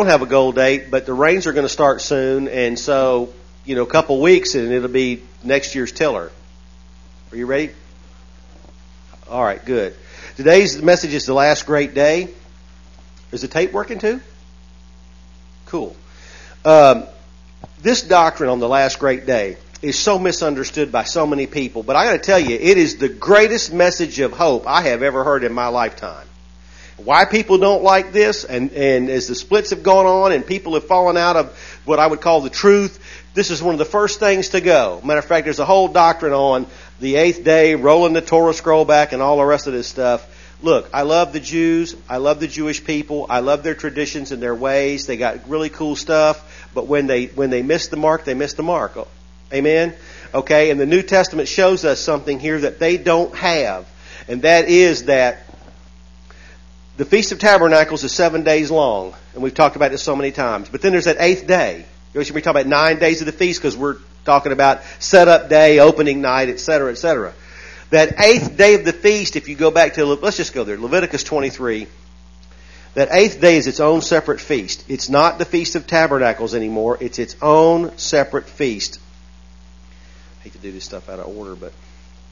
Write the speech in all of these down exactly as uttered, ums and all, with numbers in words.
don't have a goal date, but the rains are going to start soon, and so, you know, a couple weeks and it'll be next year's tiller. Are you ready? All right, good. Today's message is the last great day. Is the tape working too? Cool. Um, this doctrine on the last great day is so misunderstood by so many people, but I got to tell you, it is the greatest message of hope I have ever heard in my lifetime. Why people don't like this, and, and as the splits have gone on and people have fallen out of what I would call the truth, this is one of the first things to go. Matter of fact, there's a whole doctrine on the eighth day, rolling the Torah scroll back, and all the rest of this stuff. Look, I love the Jews. I love the Jewish people. I love their traditions and their ways. They got really cool stuff. But when they when they miss the mark, they miss the mark. Amen? Okay, and the New Testament shows us something here that they don't have. And that is that the Feast of Tabernacles is seven days long, and we've talked about this so many times. But then there's that eighth day. We should be talking about nine days of the feast because we're talking about setup day, opening night, et cetera, et cetera. That eighth day of the feast, if you go back to, let's just go there, Leviticus twenty-three. That eighth day is its own separate feast. It's not the Feast of Tabernacles anymore. It's its own separate feast. I hate to do this stuff out of order, but...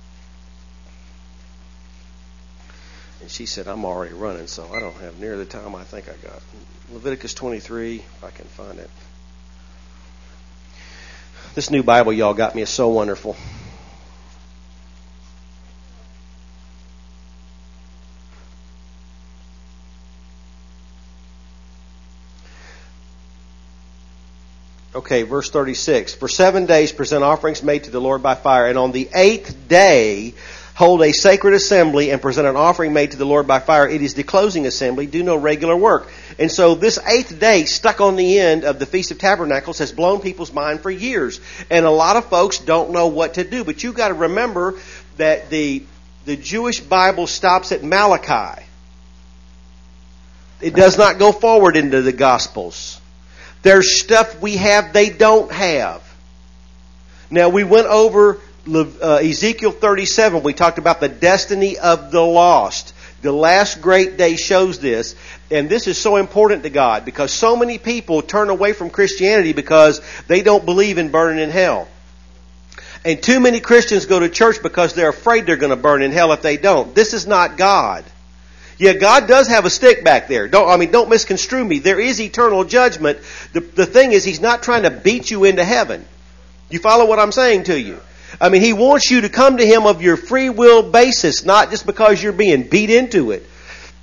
And she said, I'm already running, so I don't have near the time I think I got. Leviticus twenty-three, if I can find it. This new Bible y'all got me is so wonderful. Okay, verse thirty-six. For seven days present offerings made to the Lord by fire, and on the eighth day hold a sacred assembly and present an offering made to the Lord by fire. It is the closing assembly. Do no regular work. And so this eighth day stuck on the end of the Feast of Tabernacles has blown people's mind for years. And a lot of folks don't know what to do. But you've got to remember that the, the Jewish Bible stops at Malachi. It does not go forward into the Gospels. There's stuff we have they don't have. Now we went over Uh, Ezekiel thirty-seven, we talked about the destiny of the lost. The last great day shows this, and this is so important to God because so many people turn away from Christianity because they don't believe in burning in hell. And too many Christians go to church because they're afraid they're going to burn in hell if they don't. This is not God. Yeah, God does have a stick back there. Don't, I mean, don't misconstrue me. There is eternal judgment. The, the thing is, He's not trying to beat you into heaven. You follow what I'm saying to you? I mean, He wants you to come to Him of your free will basis, not just because you're being beat into it.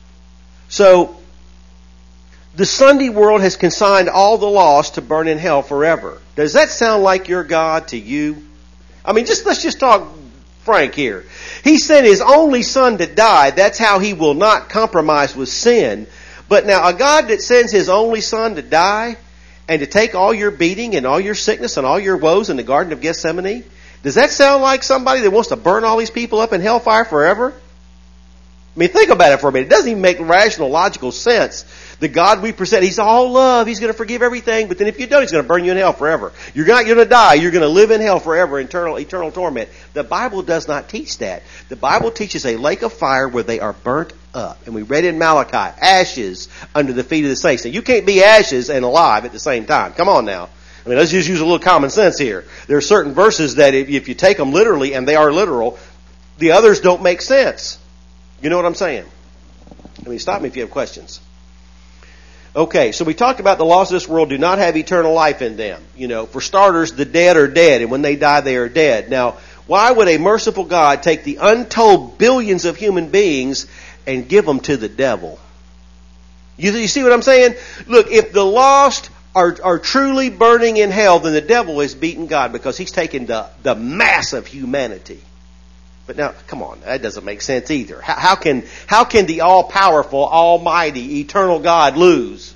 So, the Sunday world has consigned all the lost to burn in hell forever. Does that sound like your God to you? I mean, just let's just talk frank here. He sent His only Son to die. That's how He will not compromise with sin. But now, a God that sends His only Son to die and to take all your beating and all your sickness and all your woes in the Garden of Gethsemane, does that sound like somebody that wants to burn all these people up in hellfire forever? I mean, think about it for a minute. It doesn't even make rational, logical sense. The God we present, He's all love. He's going to forgive everything. But then if you don't, He's going to burn you in hell forever. You're not going to die. You're going to live in hell forever, eternal, eternal torment. The Bible does not teach that. The Bible teaches a lake of fire where they are burnt up. And we read in Malachi, ashes under the feet of the saints. Now, you can't be ashes and alive at the same time. Come on now. I mean, let's just use a little common sense here. There are certain verses that if, if you take them literally, and they are literal, the others don't make sense. You know what I'm saying? I mean, stop me if you have questions. Okay, so we talked about the laws of this world do not have eternal life in them. You know, for starters, the dead are dead, and when they die, they are dead. Now, why would a merciful God take the untold billions of human beings and give them to the devil? You, you see what I'm saying? Look, if the lost Are, are truly burning in hell, then the devil has beaten God because he's taken the, the mass of humanity. But now, come on, that doesn't make sense either. How, how can how can the all-powerful, almighty, eternal God lose?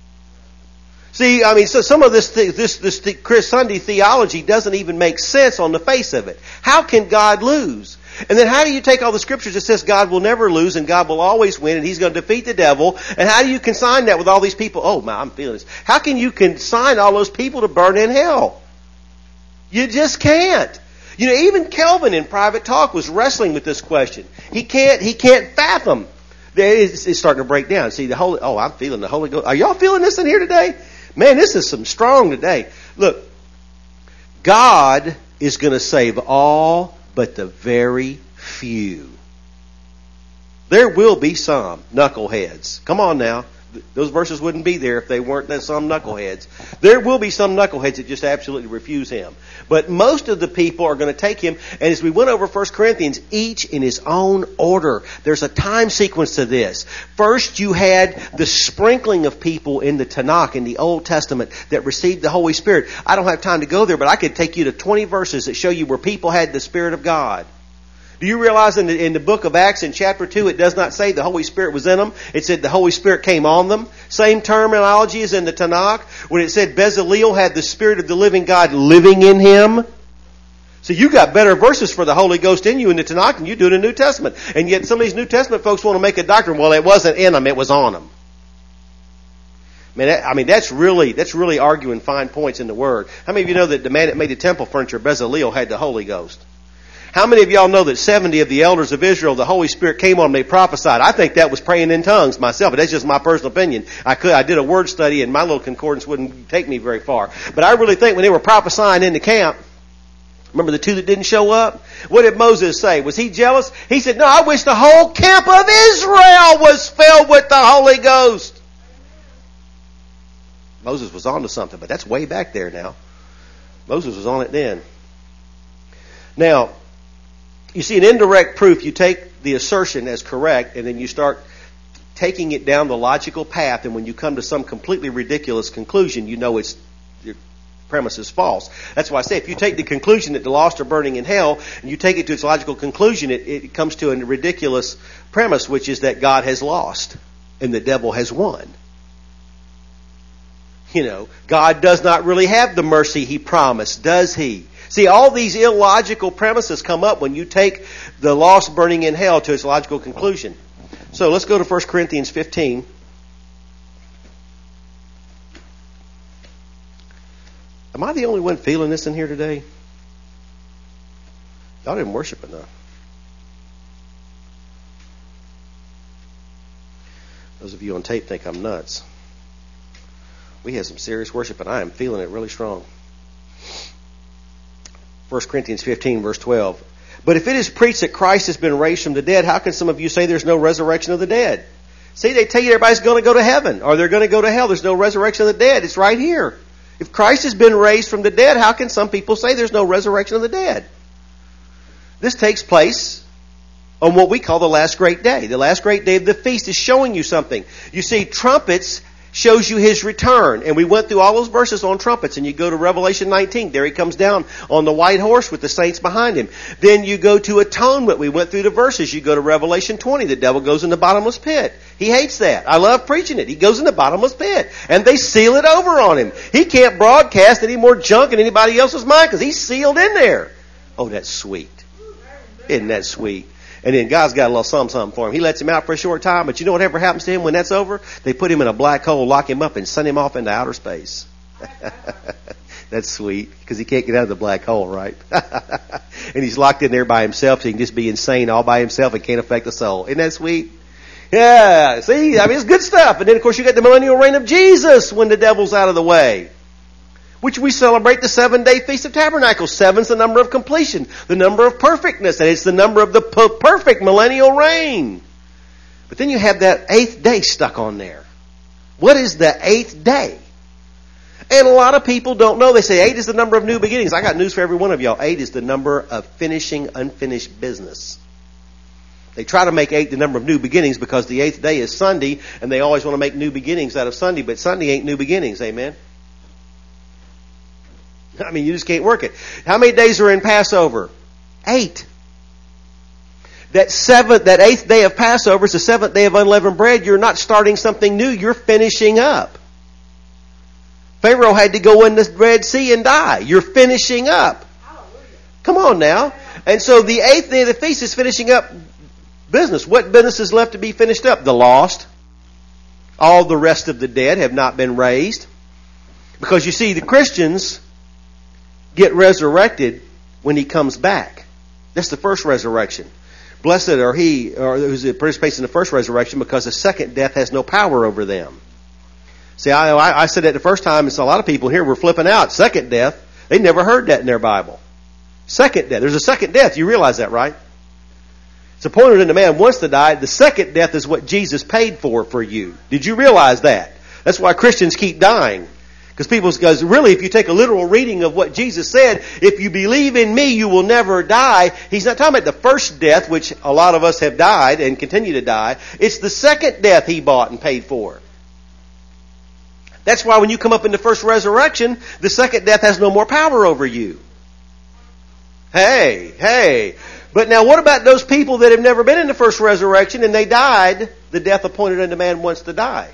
See, I mean, so some of this this this Chris Sunday theology doesn't even make sense on the face of it. How can God lose? And then how do you take all the scriptures that says God will never lose and God will always win and He's going to defeat the devil? And how do you consign that with all these people? Oh, my, I'm feeling this. How can you consign all those people to burn in hell? You just can't. You know, even Kelvin in private talk was wrestling with this question. He can't, he can't fathom It's, it's starting to break down. See, the Holy, oh, I'm feeling the Holy Ghost. Are y'all feeling this in here today? Man, this is some strong today. Look, God is going to save all but the very few. There will be some knuckleheads. Come on now. Those verses wouldn't be there if they weren't that some knuckleheads. There will be some knuckleheads that just absolutely refuse him. But most of the people are going to take him. And as we went over First Corinthians, each in his own order. There's a time sequence to this. First, you had the sprinkling of people in the Tanakh, in the Old Testament, that received the Holy Spirit. I don't have time to go there, but I could take you to twenty verses that show you where people had the Spirit of God. Do you realize in the, in the book of Acts in chapter two, it does not say the Holy Spirit was in them. It said the Holy Spirit came on them. Same terminology as in the Tanakh when it said Bezaleel had the Spirit of the living God living in him. So you got better verses for the Holy Ghost in you in the Tanakh than you do in the New Testament. And yet some of these New Testament folks want to make a doctrine. Well, it wasn't in them, it was on them. I mean, that, I mean that's really that's really arguing fine points in the Word. How many of you know that the man that made the temple furniture, Bezaleel, had the Holy Ghost? How many of y'all know that seventy of the elders of Israel, the Holy Spirit came on them, they prophesied? I think that was praying in tongues myself, but that's just my personal opinion. I could, I did a word study and my little concordance wouldn't take me very far. But I really think when they were prophesying in the camp, remember the two that didn't show up? What did Moses say? Was he jealous? He said, no, I wish the whole camp of Israel was filled with the Holy Ghost. Moses was on to something, but that's way back there now. Moses was on it then. Now, you see, an indirect proof, you take the assertion as correct, and then you start taking it down the logical path, and when you come to some completely ridiculous conclusion, you know it's your premise is false. That's why I say if you take the conclusion that the lost are burning in hell, and you take it to its logical conclusion, it, it comes to a ridiculous premise, which is that God has lost, and the devil has won. You know, God does not really have the mercy He promised, does He? See, all these illogical premises come up when you take the lost burning in hell to its logical conclusion. So let's go to First Corinthians fifteen. Am I the only one feeling this in here today? Y'all didn't worship enough. Those of you on tape think I'm nuts. We had some serious worship, and I am feeling it really strong. First Corinthians fifteen, verse twelve. But if it is preached that Christ has been raised from the dead, how can some of you say there's no resurrection of the dead? See, they tell you everybody's going to go to heaven, or they're going to go to hell. There's no resurrection of the dead. It's right here. If Christ has been raised from the dead, how can some people say there's no resurrection of the dead? This takes place on what we call the last great day. The last great day of the feast is showing you something. You see, trumpets shows you His return. And we went through all those verses on trumpets. And you go to Revelation nineteen. There He comes down on the white horse with the saints behind Him. Then you go to atonement. We went through the verses. You go to Revelation twenty. The devil goes in the bottomless pit. He hates that. I love preaching it. He goes in the bottomless pit. And they seal it over on him. He can't broadcast any more junk in anybody else's mind because he's sealed in there. Oh, that's sweet. Isn't that sweet? And then God's got a little something, something for him. He lets him out for a short time, but you know whatever happens to him when that's over? They put him in a black hole, lock him up, and send him off into outer space. That's sweet, because he can't get out of the black hole, right? And he's locked in there by himself, so he can just be insane all by himself and can't affect the soul. Isn't that sweet? Yeah, see, I mean, it's good stuff. And then, of course, you got the millennial reign of Jesus when the devil's out of the way, which we celebrate the seven-day Feast of Tabernacles. Seven's the number of completion, the number of perfectness, and it's the number of the perfect millennial reign. But then you have that eighth day stuck on there. What is the eighth day? And a lot of people don't know. They say eight is the number of new beginnings. I got news for every one of y'all. Eight is the number of finishing unfinished business. They try to make eight the number of new beginnings because the eighth day is Sunday, and they always want to make new beginnings out of Sunday, but Sunday ain't new beginnings. Amen? I mean, you just can't work it. How many days are in Passover? Eight. That seventh, that eighth day of Passover is the seventh day of unleavened bread. You're not starting something new. You're finishing up. Pharaoh had to go in the Red Sea and die. You're finishing up. Come on now. And so the eighth day of the feast is finishing up business. What business is left to be finished up? The lost. All the rest of the dead have not been raised. Because you see, the Christians get resurrected when He comes back. That's the first resurrection. Blessed are he or who participates in the first resurrection, because the second death has no power over them. See, I, I said that the first time, and so a lot of people here were flipping out. Second death, they never heard that in their Bible. Second death. There's a second death. You realize that, right? It's appointed unto man once to die. The second death is what Jesus paid for for you. Did you realize that? That's why Christians keep dying. Because people, because really, if you take a literal reading of what Jesus said, if you believe in me, you will never die. He's not talking about the first death, which a lot of us have died and continue to die. It's the second death he bought and paid for. That's why when you come up in the first resurrection, the second death has no more power over you. Hey, hey. But now what about those people that have never been in the first resurrection and they died the death appointed unto man once to die?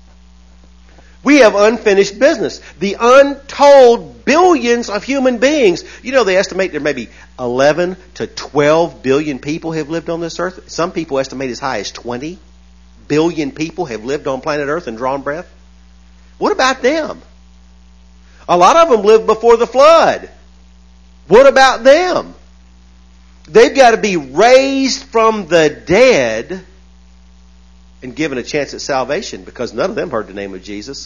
We have unfinished business. The untold billions of human beings. You know, they estimate there may be eleven to twelve billion people have lived on this earth. Some people estimate as high as twenty billion people have lived on planet Earth and drawn breath. What about them? A lot of them lived before the flood. What about them? They've got to be raised from the dead and given a chance at salvation, because none of them heard the name of Jesus.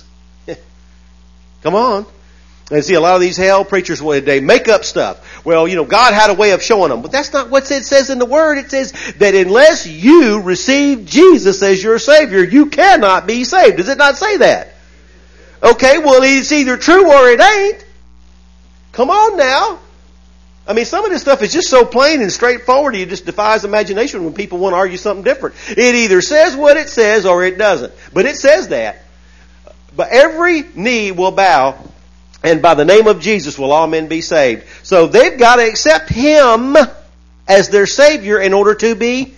Come on. And see, a lot of these hell preachers, they make up stuff. Well, you know, God had a way of showing them. But that's not what it says in the Word. It says that unless you receive Jesus as your Savior, you cannot be saved. Does it not say that? Okay, well, it's either true or it ain't. Come on now. I mean, some of this stuff is just so plain and straightforward, it just defies imagination when people want to argue something different. It either says what it says or it doesn't. But it says that. But every knee will bow, and by the name of Jesus will all men be saved. So they've got to accept Him as their Savior in order to be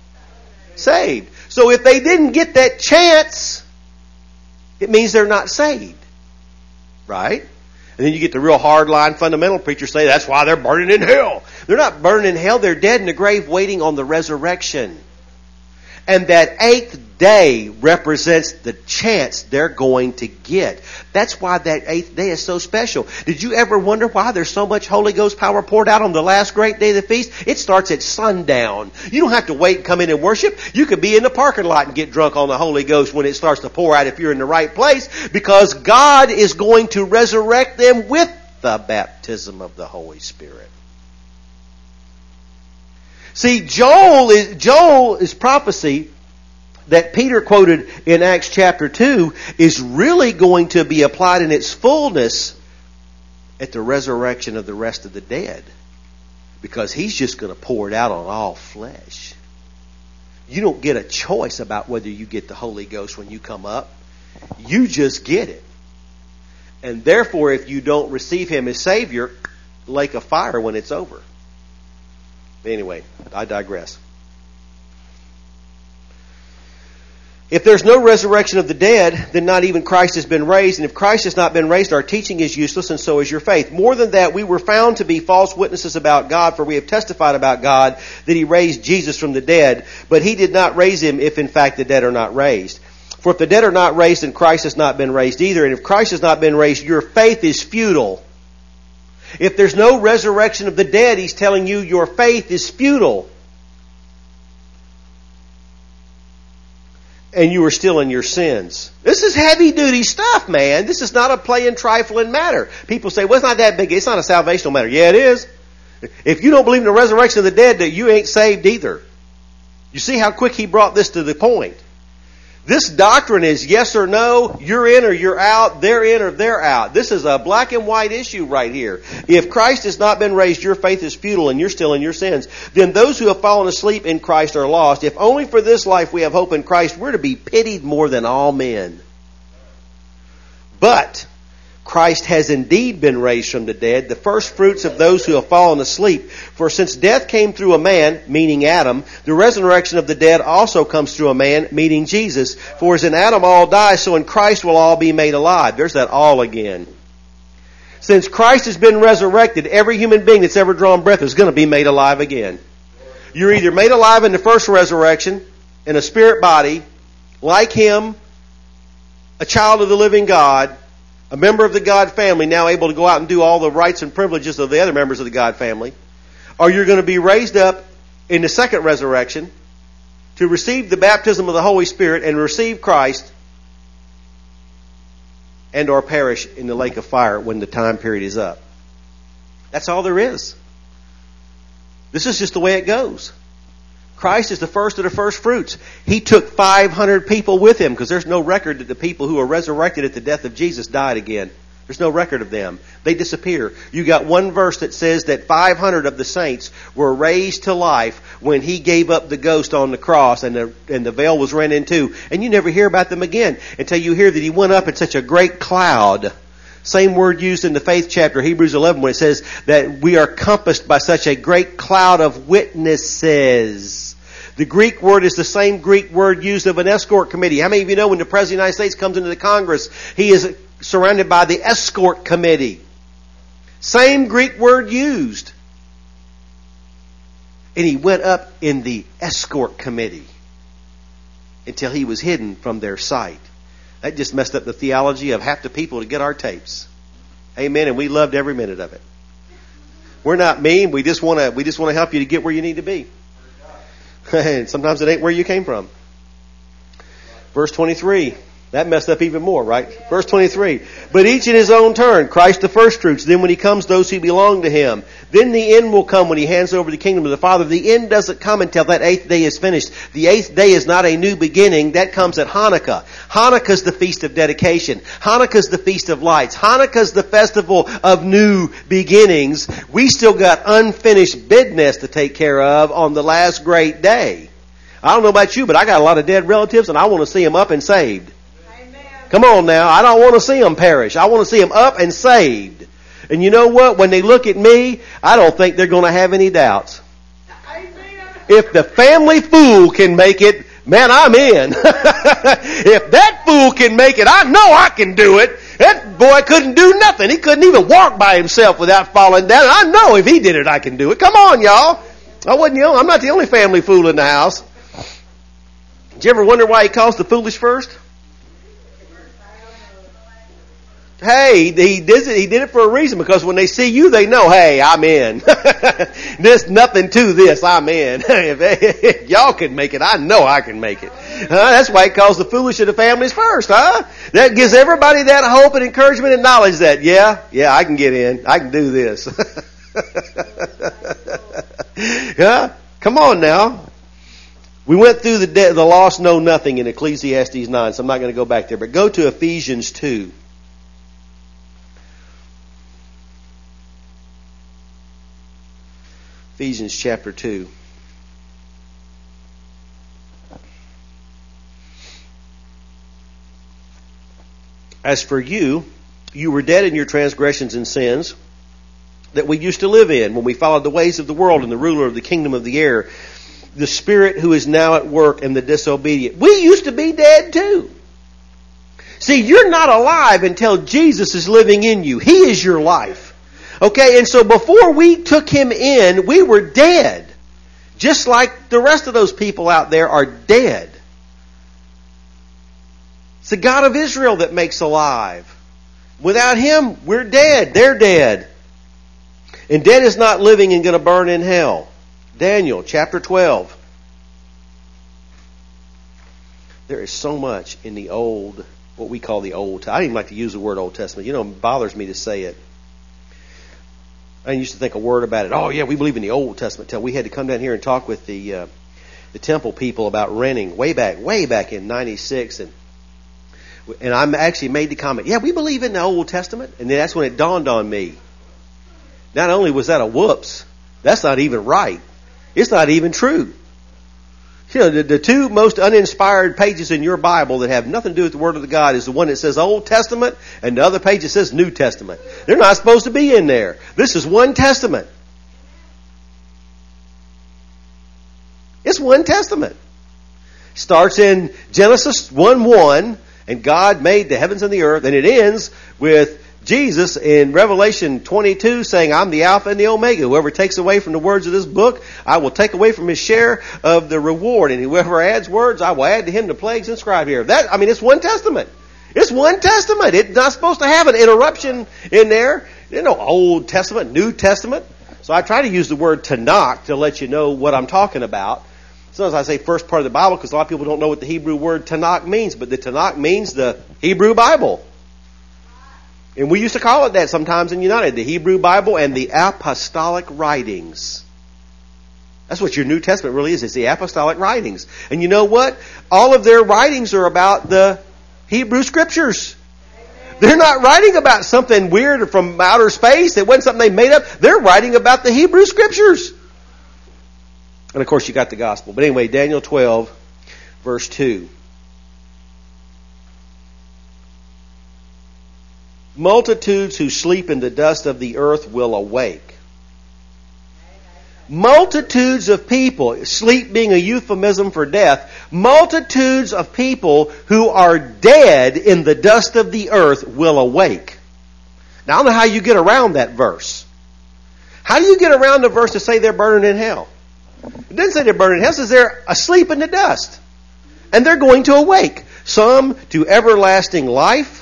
saved. So if they didn't get that chance, it means they're not saved. Right? And then you get the real hardline fundamental preachers say that's why they're burning in hell. They're not burning in hell. They're dead in the grave waiting on the resurrection. And that eighth day represents the chance they're going to get. That's why that eighth day is so special. Did you ever wonder why there's so much Holy Ghost power poured out on the last great day of the feast? It starts at sundown. You don't have to wait and come in and worship. You could be in the parking lot and get drunk on the Holy Ghost when it starts to pour out if you're in the right place, because God is going to resurrect them with the baptism of the Holy Spirit. See, Joel is, Joel is prophecy that Peter quoted in Acts chapter two is really going to be applied in its fullness at the resurrection of the rest of the dead. Because He's just going to pour it out on all flesh. You don't get a choice about whether you get the Holy Ghost when you come up. You just get it. And therefore, if you don't receive Him as Savior, lake of fire when it's over. Anyway, I digress. If there's no resurrection of the dead, then not even Christ has been raised. And if Christ has not been raised, our teaching is useless, and so is your faith. More than that, we were found to be false witnesses about God, for we have testified about God that He raised Jesus from the dead. But He did not raise Him if in fact the dead are not raised. For if the dead are not raised, then Christ has not been raised either. And if Christ has not been raised, your faith is futile. If there's no resurrection of the dead, He's telling you your faith is futile. And you are still in your sins. This is heavy duty stuff, man. This is not a play and trifling matter. People say, well, it's not that big. It's not a salvational matter. Yeah, it is. If you don't believe in the resurrection of the dead, that you ain't saved either. You see how quick he brought this to the point. This doctrine is yes or no, you're in or you're out, they're in or they're out. This is a black and white issue right here. If Christ has not been raised, your faith is futile and you're still in your sins. Then those who have fallen asleep in Christ are lost. If only for this life we have hope in Christ, we're to be pitied more than all men. But Christ has indeed been raised from the dead, the first fruits of those who have fallen asleep. For since death came through a man, meaning Adam, the resurrection of the dead also comes through a man, meaning Jesus. For as in Adam all die, so in Christ will all be made alive. There's that all again. Since Christ has been resurrected, every human being that's ever drawn breath is going to be made alive again. You're either made alive in the first resurrection, in a spirit body, like Him, a child of the living God, a member of the God family, now able to go out and do all the rights and privileges of the other members of the God family. Or you're going to be raised up in the second resurrection to receive the baptism of the Holy Spirit and receive Christ and or perish in the lake of fire when the time period is up. That's all there is. This is just the way it goes. Christ is the first of the first fruits. He took five hundred people with him because there's no record that the people who were resurrected at the death of Jesus died again. There's no record of them. They disappear. You got one verse that says that five hundred of the saints were raised to life when he gave up the ghost on the cross and the, and the veil was rent in two. And you never hear about them again until you hear that he went up in such a great cloud. Same word used in the faith chapter, Hebrews eleven, when it says that we are compassed by such a great cloud of witnesses. The Greek word is the same Greek word used of an escort committee. How many of you know when the President of the United States comes into the Congress, he is surrounded by the escort committee? Same Greek word used. And he went up in the escort committee until he was hidden from their sight. That just messed up the theology of half the people to get our tapes. Amen. And we loved every minute of it. We're not mean. We just want to, we just want to help you to get where you need to be. And sometimes it ain't where you came from. Verse twenty-three. That messed up even more, right? Verse twenty-three. But each in his own turn, Christ the first fruits. Then when he comes, those who belong to him. Then the end will come when he hands over the kingdom to the Father. The end doesn't come until that eighth day is finished. The eighth day is not a new beginning. That comes at Hanukkah. Hanukkah's the feast of dedication. Hanukkah's the feast of lights. Hanukkah's the festival of new beginnings. We still got unfinished business to take care of on the last great day. I don't know about you, but I got a lot of dead relatives and I want to see them up and saved. Come on now. I don't want to see them perish. I want to see them up and saved. And you know what? When they look at me, I don't think they're going to have any doubts. Amen. If the family fool can make it, man, I'm in. If that fool can make it, I know I can do it. That boy couldn't do nothing. He couldn't even walk by himself without falling down. I know if he did it, I can do it. Come on, y'all. I wasn't the only, I'm not the only family fool in the house. Did you ever wonder why he calls the foolish first? Hey, he did it, he did it for a reason, because when they see you, they know, hey, I'm in. There's nothing to this, I'm in. if, if y'all can make it, I know I can make it. Uh, that's why he calls the foolish of the families first, huh? That gives everybody that hope and encouragement and knowledge that, yeah, yeah, I can get in. I can do this. Yeah, come on now. We went through the, de- the lost know nothing in Ecclesiastes nine, so I'm not going to go back there, but go to Ephesians two. Ephesians chapter two. As for you, you were dead in your transgressions and sins that we used to live in when we followed the ways of the world and the ruler of the kingdom of the air, the spirit who is now at work in the disobedient. We used to be dead too. See, you're not alive until Jesus is living in you. He is your life. Okay, and so before we took him in, we were dead. Just like the rest of those people out there are dead. It's the God of Israel that makes alive. Without him, we're dead. They're dead. And dead is not living and going to burn in hell. Daniel chapter twelve. There is so much in the old, what we call the Old. I don't even like to use the word Old Testament. You know, it bothers me to say it. I used to think a word about it. Oh, yeah, we believe in the Old Testament. Till we had to come down here and talk with the uh, the temple people about renting way back, way back in ninety-six. And and I actually made the comment, yeah, we believe in the Old Testament. And then that's when it dawned on me. Not only was that a whoops, that's not even right. It's not even true. You know, the, the two most uninspired pages in your Bible that have nothing to do with the Word of God is the one that says Old Testament and the other page that says New Testament. They're not supposed to be in there. This is one testament. It's one testament. Starts in Genesis one one, and God made the heavens and the earth, and it ends with Jesus in Revelation twenty-two saying, I'm the Alpha and the Omega. Whoever takes away from the words of this book, I will take away from his share of the reward. And whoever adds words, I will add to him the plagues inscribed here. That, I mean, it's one testament. It's one testament. It's not supposed to have an interruption in there. There's no Old Testament, New Testament. So I try to use the word Tanakh to let you know what I'm talking about. Sometimes I say first part of the Bible because a lot of people don't know what the Hebrew word Tanakh means, but the Tanakh means the Hebrew Bible. And we used to call it that sometimes in United, the Hebrew Bible and the Apostolic Writings. That's what your New Testament really is. It's the Apostolic Writings. And you know what? All of their writings are about the Hebrew Scriptures. They're not writing about something weird from outer space. It wasn't something they made up. They're writing about the Hebrew Scriptures. And of course you got the Gospel. But anyway, Daniel twelve, verse two. Multitudes who sleep in the dust of the earth will awake. Multitudes of people, sleep being a euphemism for death, multitudes of people who are dead in the dust of the earth will awake. Now I don't know how you get around that verse. How do you get around the verse to say they're burning in hell? It didn't say they're burning in hell. It says they're asleep in the dust. And they're going to awake. Some to everlasting life.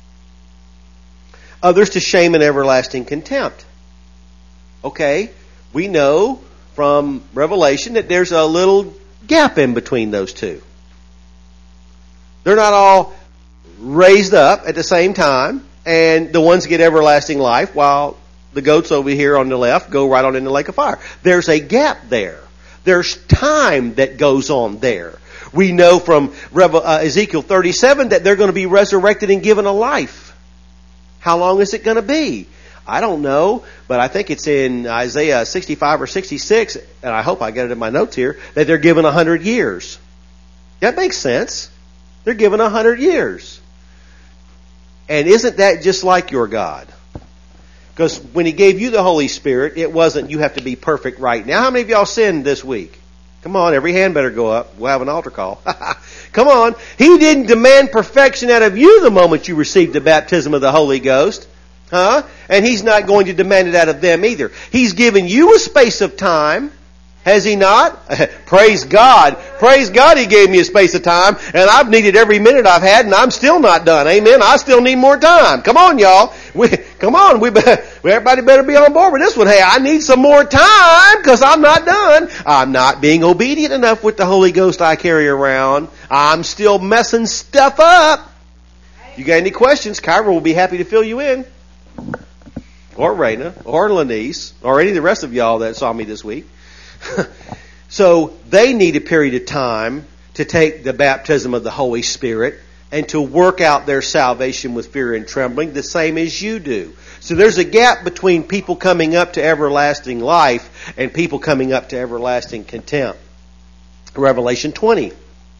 Others to shame and everlasting contempt. Okay. We know from Revelation that there's a little gap in between those two. They're not all raised up at the same time, and the ones get everlasting life, while the goats over here on the left go right on in the lake of fire. There's a gap there. There's time that goes on there. We know from Ezekiel thirty-seven that they're going to be resurrected and given a life. How long is it going to be? I don't know, but I think it's in Isaiah sixty-five or sixty-six, and I hope I get it in my notes here, that they're given a hundred years. That makes sense. They're given a hundred years. And isn't that just like your God? Because when He gave you the Holy Spirit, it wasn't you have to be perfect right now. How many of y'all sinned this week? Come on, every hand better go up. We'll have an altar call. Come on. He didn't demand perfection out of you the moment you received the baptism of the Holy Ghost. Huh? And He's not going to demand it out of them either. He's given you a space of time. Has He not? Praise God. Praise God He gave me a space of time. And I've needed every minute I've had, and I'm still not done. Amen. I still need more time. Come on, y'all. We, come on. We, everybody better be on board with this one. Hey, I need some more time because I'm not done. I'm not being obedient enough with the Holy Ghost I carry around. I'm still messing stuff up. You got any questions? Kyra will be happy to fill you in. Or Raina, or Lanice, or any of the rest of y'all that saw me this week. So they need a period of time to take the baptism of the Holy Spirit and to work out their salvation with fear and trembling, the same as you do. So there's a gap between people coming up to everlasting life and people coming up to everlasting contempt. Revelation twenty.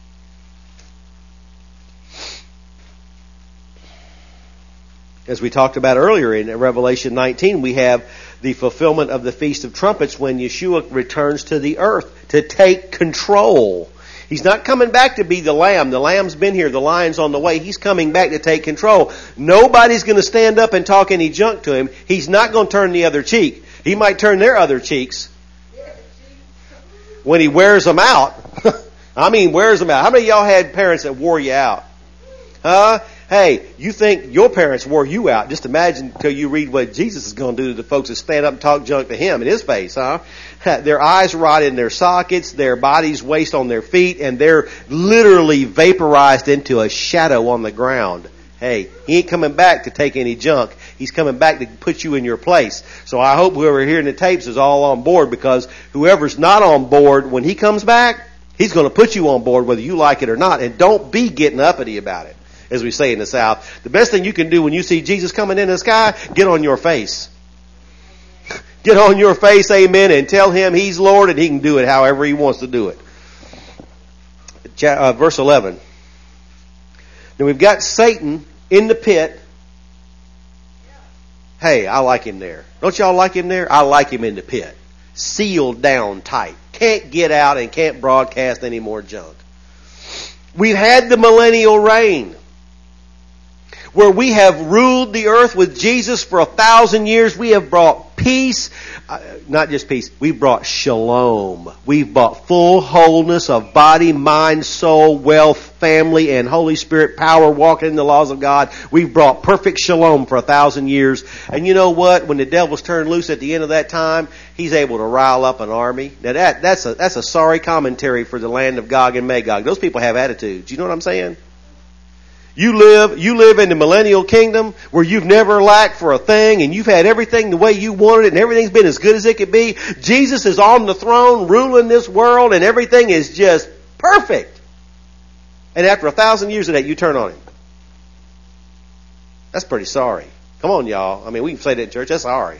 As we talked about earlier in Revelation nineteen, we have the fulfillment of the Feast of Trumpets when Yeshua returns to the earth to take control. He's not coming back to be the lamb. The lamb's been here. The lion's on the way. He's coming back to take control. Nobody's going to stand up and talk any junk to Him. He's not going to turn the other cheek. He might turn their other cheeks when He wears them out. I mean, wears them out. How many of y'all had parents that wore you out? Huh? Hey, you think your parents wore you out. Just imagine until you read what Jesus is going to do to the folks that stand up and talk junk to Him in His face, huh? Their eyes rot in their sockets, their bodies waste on their feet, and they're literally vaporized into a shadow on the ground. Hey, He ain't coming back to take any junk. He's coming back to put you in your place. So I hope whoever hearing the tapes is all on board, because whoever's not on board, when He comes back, He's going to put you on board whether you like it or not. And don't be getting uppity about it. As we say in the South, the best thing you can do when you see Jesus coming in the sky, get on your face. Get on your face, amen, and tell Him He's Lord and He can do it however He wants to do it. Uh, verse eleven. Now we've got Satan in the pit. Hey, I like him there. Don't y'all like him there? I like him in the pit. Sealed down tight. Can't get out and can't broadcast any more junk. We've had the millennial reign, where we have ruled the earth with Jesus for a thousand years. We have brought peace, uh, not just peace, we brought shalom. We've brought full wholeness of body, mind, soul, wealth, family, and Holy Spirit power walking in the laws of God. We've brought perfect shalom for a thousand years. And you know what? When the devil's turned loose at the end of that time, he's able to rile up an army. Now that, that's a, that's a sorry commentary for the land of Gog and Magog. Those people have attitudes. You know what I'm saying? You live, you live in the millennial kingdom where you've never lacked for a thing and you've had everything the way you wanted it and everything's been as good as it could be. Jesus is on the throne ruling this world and everything is just perfect. And after a thousand years of that, you turn on him. That's pretty sorry. Come on, y'all. I mean, we can say that in church. That's sorry.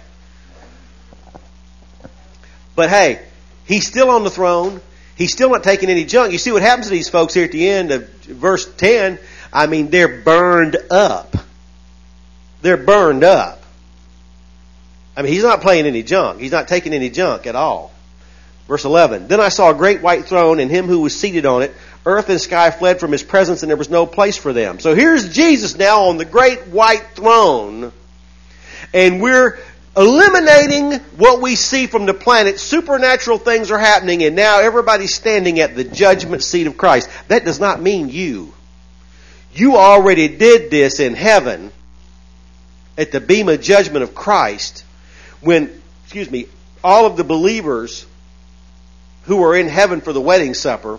But hey, he's still on the throne. He's still not taking any junk. You see what happens to these folks here at the end of verse ten. I mean, they're burned up. They're burned up. I mean, he's not playing any junk. He's not taking any junk at all. Verse eleven. Then I saw a great white throne and him who was seated on it. Earth and sky fled from his presence and there was no place for them. So here's Jesus now on the great white throne. And we're eliminating what we see from the planet. Supernatural things are happening and now everybody's standing at the judgment seat of Christ. That does not mean you. You already did this in heaven at the bema judgment of Christ when, excuse me, all of the believers who are in heaven for the wedding supper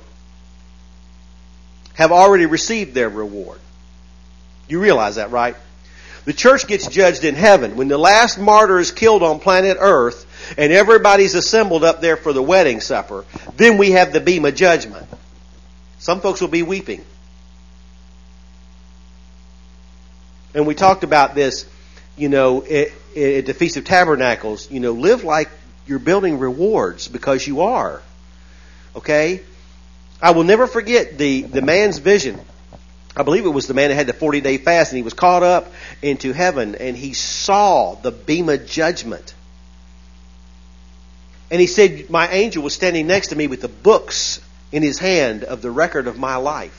have already received their reward. You realize that, right? The church gets judged in heaven. When the last martyr is killed on planet Earth and everybody's assembled up there for the wedding supper, then we have the bema judgment. Some folks will be weeping. And we talked about this, you know, at, at the Feast of Tabernacles. You know, live like you're building rewards because you are. Okay? I will never forget the, the man's vision. I believe it was the man that had the forty-day fast, and he was caught up into heaven, and he saw the bema judgment. And he said, my angel was standing next to me with the books in his hand of the record of my life.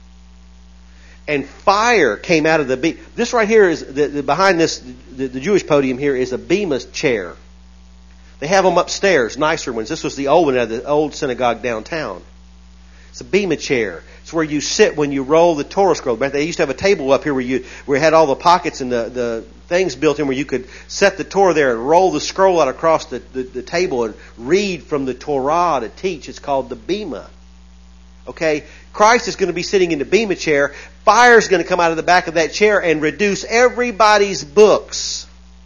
And fire came out of the bema. This right here is, the, the, behind this, the, the Jewish podium here is a bema chair. They have them upstairs, nicer ones. This was the old one at the old synagogue downtown. It's a bema chair. It's where you sit when you roll the Torah scroll. They used to have a table up here where you where it had all the pockets and the, the things built in where you could set the Torah there and roll the scroll out across the, the, the table and read from the Torah to teach. It's called the bema. Okay? Christ is going to be sitting in the bema chair. Fire is going to come out of the back of that chair and reduce everybody's books.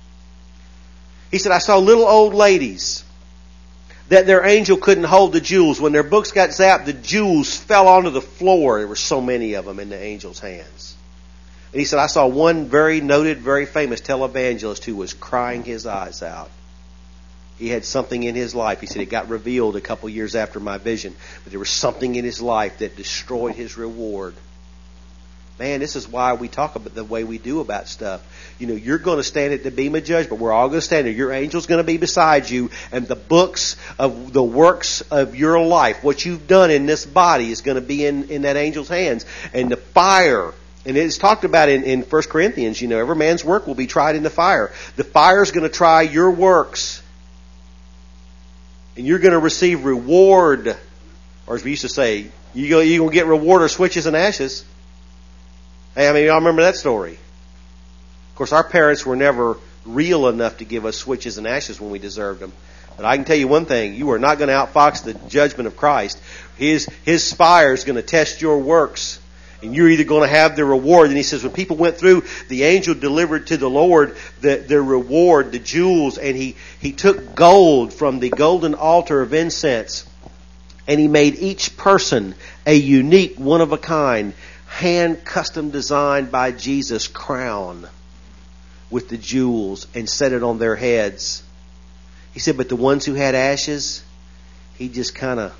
He said, I saw little old ladies that their angel couldn't hold the jewels. When their books got zapped, the jewels fell onto the floor. There were so many of them in the angel's hands. And he said, I saw one very noted, very famous televangelist who was crying his eyes out. He had something in his life. He said it got revealed a couple years after my vision. But there was something in his life that destroyed his reward. Man, this is why we talk about the way we do about stuff. You know, you're going to stand at the bema judgment. We're all going to stand there. Your angel's going to be beside you. And the books of the works of your life, what you've done in this body, is going to be in, in that angel's hands. And the fire, and it's talked about in, in First Corinthians, you know, every man's work will be tried in the fire. The fire is going to try your works. And you're going to receive reward. Or as we used to say, you go, you're going to get reward or switches and ashes. Hey, I mean, y'all remember that story. Of course, our parents were never real enough to give us switches and ashes when we deserved them. But I can tell you one thing. You are not going to outfox the judgment of Christ. His, his fire is going to test your works. And you're either going to have the reward. And he says when people went through, the angel delivered to the Lord the, the reward, the jewels. And he, he took gold from the golden altar of incense. And he made each person a unique, one-of-a-kind, hand custom designed by Jesus crown with the jewels and set it on their heads. He said, but the ones who had ashes, he just kind of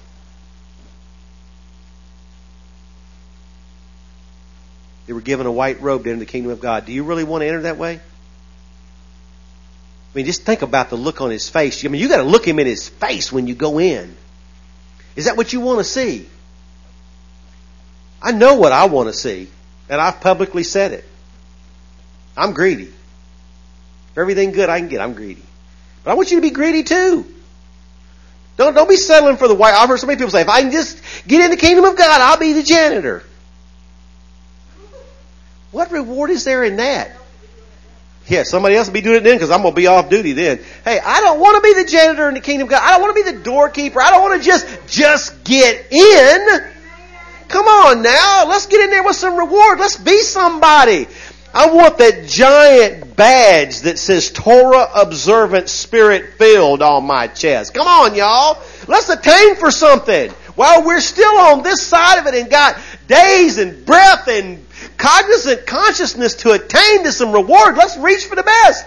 they were given a white robe to enter the kingdom of God. Do you really want to enter that way? I mean, just think about the look on his face. I mean, you got to look him in his face when you go in. Is that what you want to see? I know what I want to see, and I've publicly said it. I'm greedy. For everything good I can get, I'm greedy. But I want you to be greedy too. Don't, don't be settling for the white. I've heard so many people say, if I can just get in the kingdom of God, I'll be the janitor. What reward is there in that? Yeah, somebody else will be doing it then because I'm going to be off duty then. Hey, I don't want to be the janitor in the kingdom of God. I don't want to be the doorkeeper. I don't want to just, just get in. Come on now. Let's get in there with some reward. Let's be somebody. I want that giant badge that says Torah observant, spirit filled on my chest. Come on, y'all. Let's attain for something while we're still on this side of it and got days and breath and cognizant consciousness to attain to some reward. Let's reach for the best.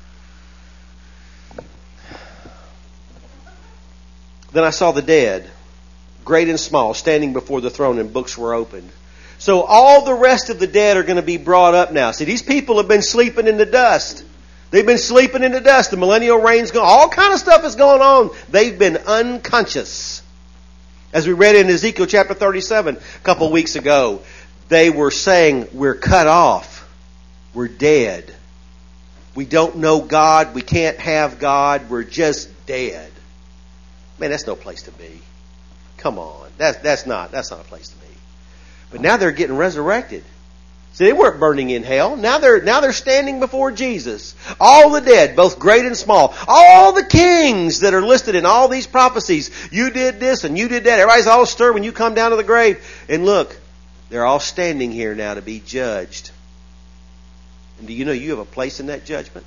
Then I saw the dead, great and small, standing before the throne, and books were opened. So all the rest of the dead are going to be brought up now. See, these people have been sleeping in the dust. They've been sleeping in the dust. The millennial reign's going. All kind of stuff is going on. They've been unconscious. As we read in Ezekiel chapter thirty-seven a couple of weeks ago, they were saying, we're cut off. We're dead. We don't know God. We can't have God. We're just dead. Man, that's no place to be. Come on. That's, that's not, that's not a place to be. But now they're getting resurrected. See, they weren't burning in hell. Now they're, now they're standing before Jesus. All the dead, both great and small. All the kings that are listed in all these prophecies. You did this and you did that. Everybody's all stirred when you come down to the grave. And look, they're all standing here now to be judged. And do you know you have a place in that judgment?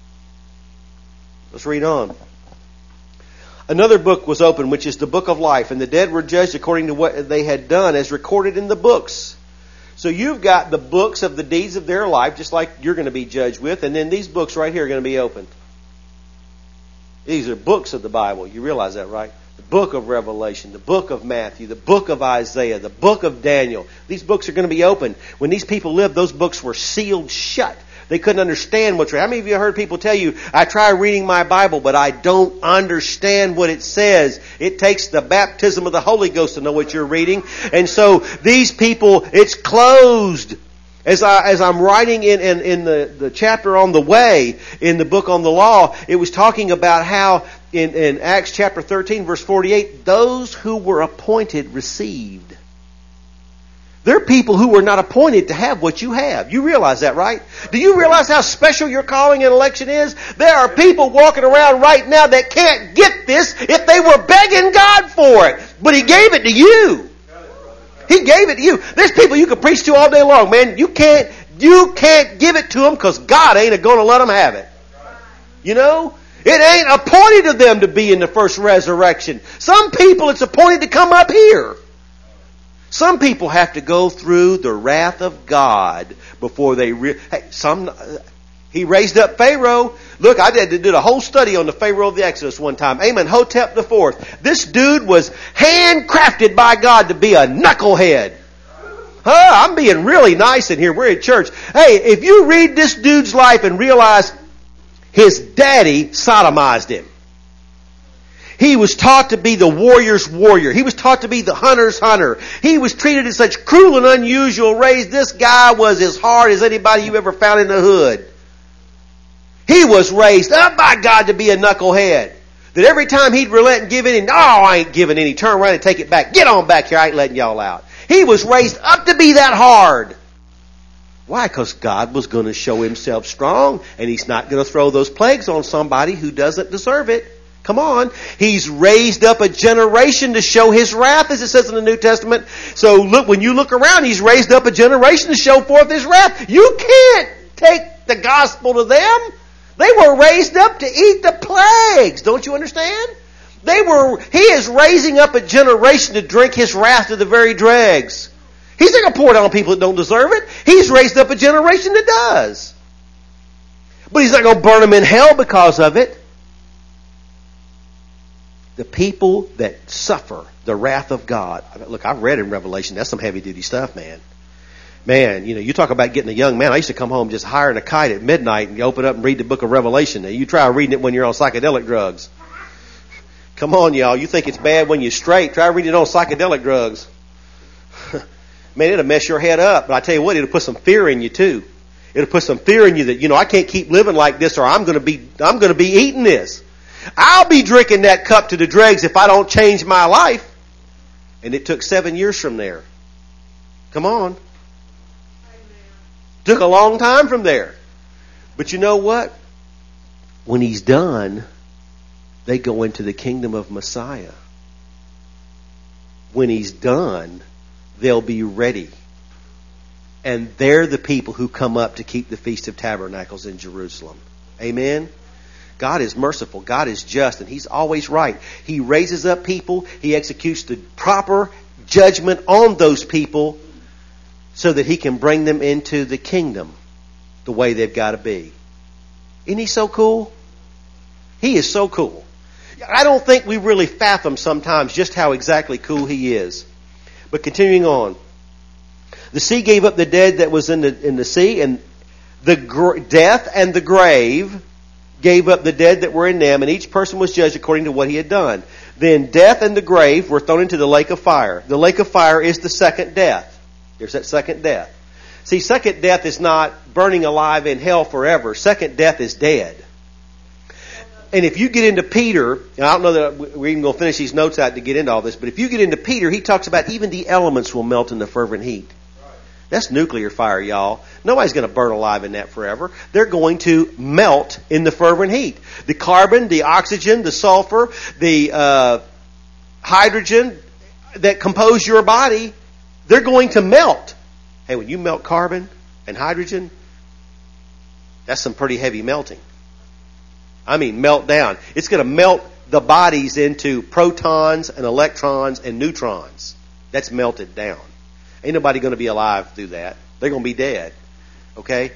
Let's read on. Another book was opened, which is the book of life, and the dead were judged according to what they had done as recorded in the books. So you've got the books of the deeds of their life, just like you're going to be judged with, and then these books right here are going to be opened. These are books of the Bible. You realize that, right? The book of Revelation, the book of Matthew, the book of Isaiah, the book of Daniel. These books are going to be opened. When these people lived, those books were sealed shut. They couldn't understand what's right. How many of you heard people tell you, I try reading my Bible, but I don't understand what it says. It takes the baptism of the Holy Ghost to know what you're reading. And so these people, it's closed. As, I, as I'm writing in, in, in the, the chapter on the way, in the book on the law, it was talking about how in, in Acts chapter thirteen, verse forty-eight, those who were appointed received. There are people who were not appointed to have what you have. You realize that, right? Do you realize how special your calling and election is? There are people walking around right now that can't get this if they were begging God for it. But He gave it to you. He gave it to you. There's people you can preach to all day long, man. You can't, you can't give it to them because God ain't going to let them have it. You know? It ain't appointed to them to be in the first resurrection. Some people it's appointed to come up here. Some people have to go through the wrath of God before they... Re- hey, some He raised up Pharaoh. Look, I did, did a whole study on the Pharaoh of the Exodus one time. Amenhotep the fourth. This dude was handcrafted by God to be a knucklehead. Huh, I'm being really nice in here. We're at church. Hey, if you read this dude's life and realize his daddy sodomized him. He was taught to be the warrior's warrior. He was taught to be the hunter's hunter. He was treated in such cruel and unusual ways. This guy was as hard as anybody you ever found in the hood. He was raised up by God to be a knucklehead. That every time he'd relent and give in, no, I ain't giving any. Turn around and take it back. Get on back here. I ain't letting y'all out. He was raised up to be that hard. Why? Because God was going to show Himself strong, and He's not going to throw those plagues on somebody who doesn't deserve it. Come on. He's raised up a generation to show His wrath, as it says in the New Testament. So look, when you look around, He's raised up a generation to show forth His wrath. You can't take the gospel to them. They were raised up to eat the plagues. Don't you understand? They were, He is raising up a generation to drink His wrath to the very dregs. He's not going to pour it on people that don't deserve it. He's raised up a generation that does. But He's not going to burn them in hell because of it. The people that suffer the wrath of God. Look, I've read in Revelation. That's some heavy duty stuff, man. Man, you know, you talk about getting a young man. I used to come home just hiring a kite at midnight and you open up and read the book of Revelation. Now, you try reading it when you're on psychedelic drugs. Come on, y'all. You think it's bad when you're straight. Try reading it on psychedelic drugs. Man, it'll mess your head up. But I tell you what, it'll put some fear in you too. It'll put some fear in you that, you know, I can't keep living like this or I'm going to be, I'm going to be eating this. I'll be drinking that cup to the dregs if I don't change my life. And it took seven years from there. Come on. Amen. Took a long time from there. But you know what? When he's done, they go into the kingdom of Messiah. When he's done, they'll be ready. And they're the people who come up to keep the Feast of Tabernacles in Jerusalem. Amen? God is merciful. God is just. And He's always right. He raises up people. He executes the proper judgment on those people so that He can bring them into the kingdom the way they've got to be. Isn't He so cool? He is so cool. I don't think we really fathom sometimes just how exactly cool He is. But continuing on. The sea gave up the dead that was in the in the sea, and the gr- death and the grave gave up the dead that were in them, and each person was judged according to what he had done. Then death and the grave were thrown into the lake of fire. The lake of fire is the second death. There's that second death. See, second death is not burning alive in hell forever. Second death is dead. And if you get into Peter, and I don't know that we're even going to finish these notes out to get into all this, but if you get into Peter, he talks about even the elements will melt in the fervent heat. That's nuclear fire, y'all. Nobody's going to burn alive in that forever. They're going to melt in the fervent heat. The carbon, the oxygen, the sulfur, the uh, hydrogen that compose your body, they're going to melt. Hey, when you melt carbon and hydrogen, that's some pretty heavy melting. I mean, melt down. It's going to melt the bodies into protons and electrons and neutrons. That's melted down. Ain't nobody going to be alive through that. They're going to be dead. Okay?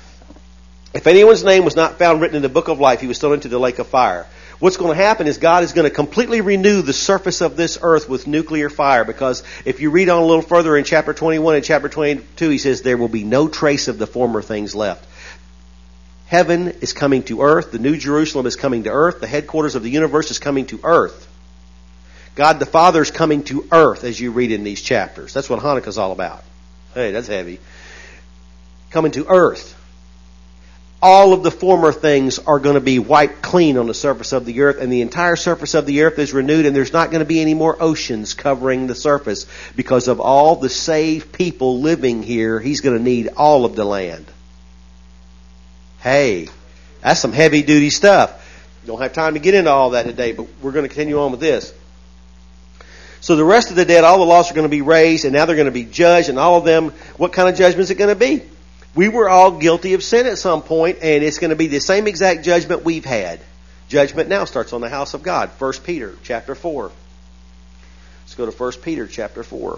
If anyone's name was not found written in the book of life, he was thrown into the lake of fire. What's going to happen is God is going to completely renew the surface of this earth with nuclear fire, because if you read on a little further in chapter twenty-one and chapter twenty-two, he says there will be no trace of the former things left. Heaven is coming to earth. The New Jerusalem is coming to earth. The headquarters of the universe is coming to earth. God the Father is coming to earth as you read in these chapters. That's what Hanukkah's all about. Hey, that's heavy. Coming to earth. All of the former things are going to be wiped clean on the surface of the earth, and the entire surface of the earth is renewed, and there's not going to be any more oceans covering the surface because of all the saved people living here. He's going to need all of the land. Hey, that's some heavy duty stuff. Don't have time to get into all that today, but we're going to continue on with this. So the rest of the dead, all the lost are going to be raised, and now they're going to be judged, and all of them, what kind of judgment is it going to be? We were all guilty of sin at some point, and it's going to be the same exact judgment we've had. Judgment now starts on the house of God. First Peter chapter four. Let's go to First Peter chapter four.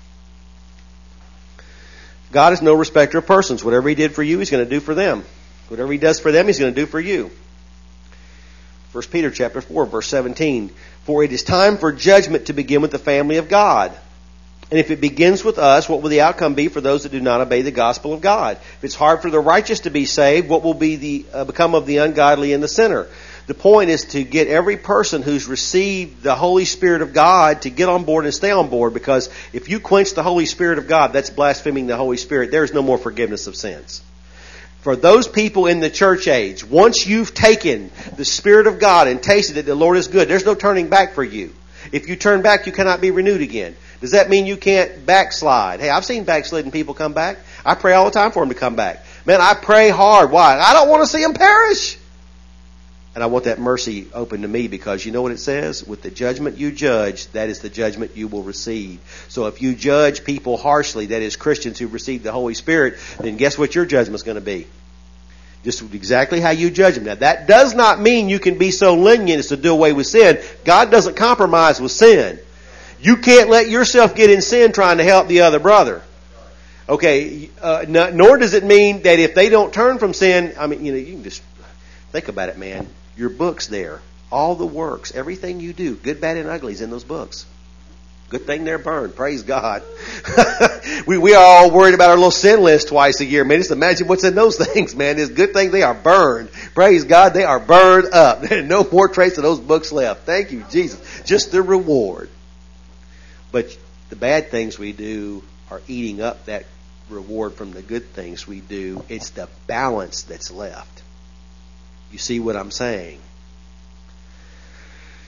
God is no respecter of persons. Whatever He did for you, He's going to do for them. Whatever He does for them, He's going to do for you. First Peter chapter four, verse seventeen. For it is time for judgment to begin with the family of God. And if it begins with us, what will the outcome be for those that do not obey the gospel of God? If it's hard for the righteous to be saved, what will be the uh, become of the ungodly and the sinner? The point is to get every person who's received the Holy Spirit of God to get on board and stay on board, because if you quench the Holy Spirit of God, that's blaspheming the Holy Spirit. There is no more forgiveness of sins. For those people in the church age, once you've taken the Spirit of God and tasted that the Lord is good, there's no turning back for you. If you turn back, you cannot be renewed again. Does that mean you can't backslide? Hey, I've seen backslidden people come back. I pray all the time for them to come back. Man, I pray hard. Why? I don't want to see them perish. And I want that mercy open to me, because you know what it says? With the judgment you judge, that is the judgment you will receive. So if you judge people harshly, that is Christians who receive the Holy Spirit, then guess what your judgment's going to be? Just exactly how you judge them. Now, that does not mean you can be so lenient as to do away with sin. God doesn't compromise with sin. You can't let yourself get in sin trying to help the other brother. Okay, uh, no, nor does it mean that if they don't turn from sin, I mean, you know, you can just think about it, man. Your book's there. All the works, everything you do, good, bad, and ugly is in those books. Good thing they're burned. Praise God. we we are all worried about our little sin list twice a year. Man, just imagine what's in those things, man. It's a good thing they are burned. Praise God, they are burned up. There's no more trace of those books left. Thank you, Jesus. Just the reward. But the bad things we do are eating up that reward from the good things we do. It's the balance that's left. You see what I'm saying?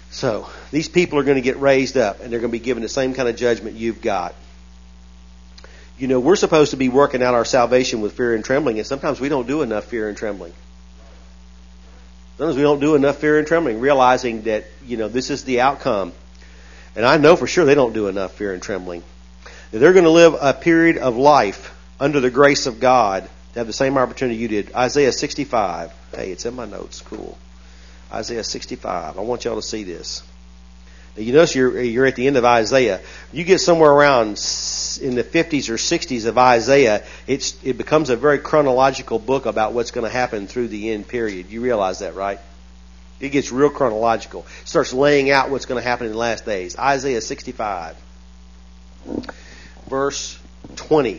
So, these people are going to get raised up, and they're going to be given the same kind of judgment you've got. You know, we're supposed to be working out our salvation with fear and trembling, and sometimes we don't do enough fear and trembling. Sometimes we don't do enough fear and trembling, realizing that, you know, this is the outcome. And I know for sure they don't do enough fear and trembling. They're going to live a period of life under the grace of God to have the same opportunity you did. Isaiah sixty-five. Hey, it's in my notes. Cool. Isaiah sixty-five. I want y'all to see this. Now, you notice you're, you're at the end of Isaiah. You get somewhere around in the fifties or sixties of Isaiah, it's, it becomes a very chronological book about what's going to happen through the end period. You realize that, right? It gets real chronological. It starts laying out what's going to happen in the last days. Isaiah sixty-five. Verse twenty.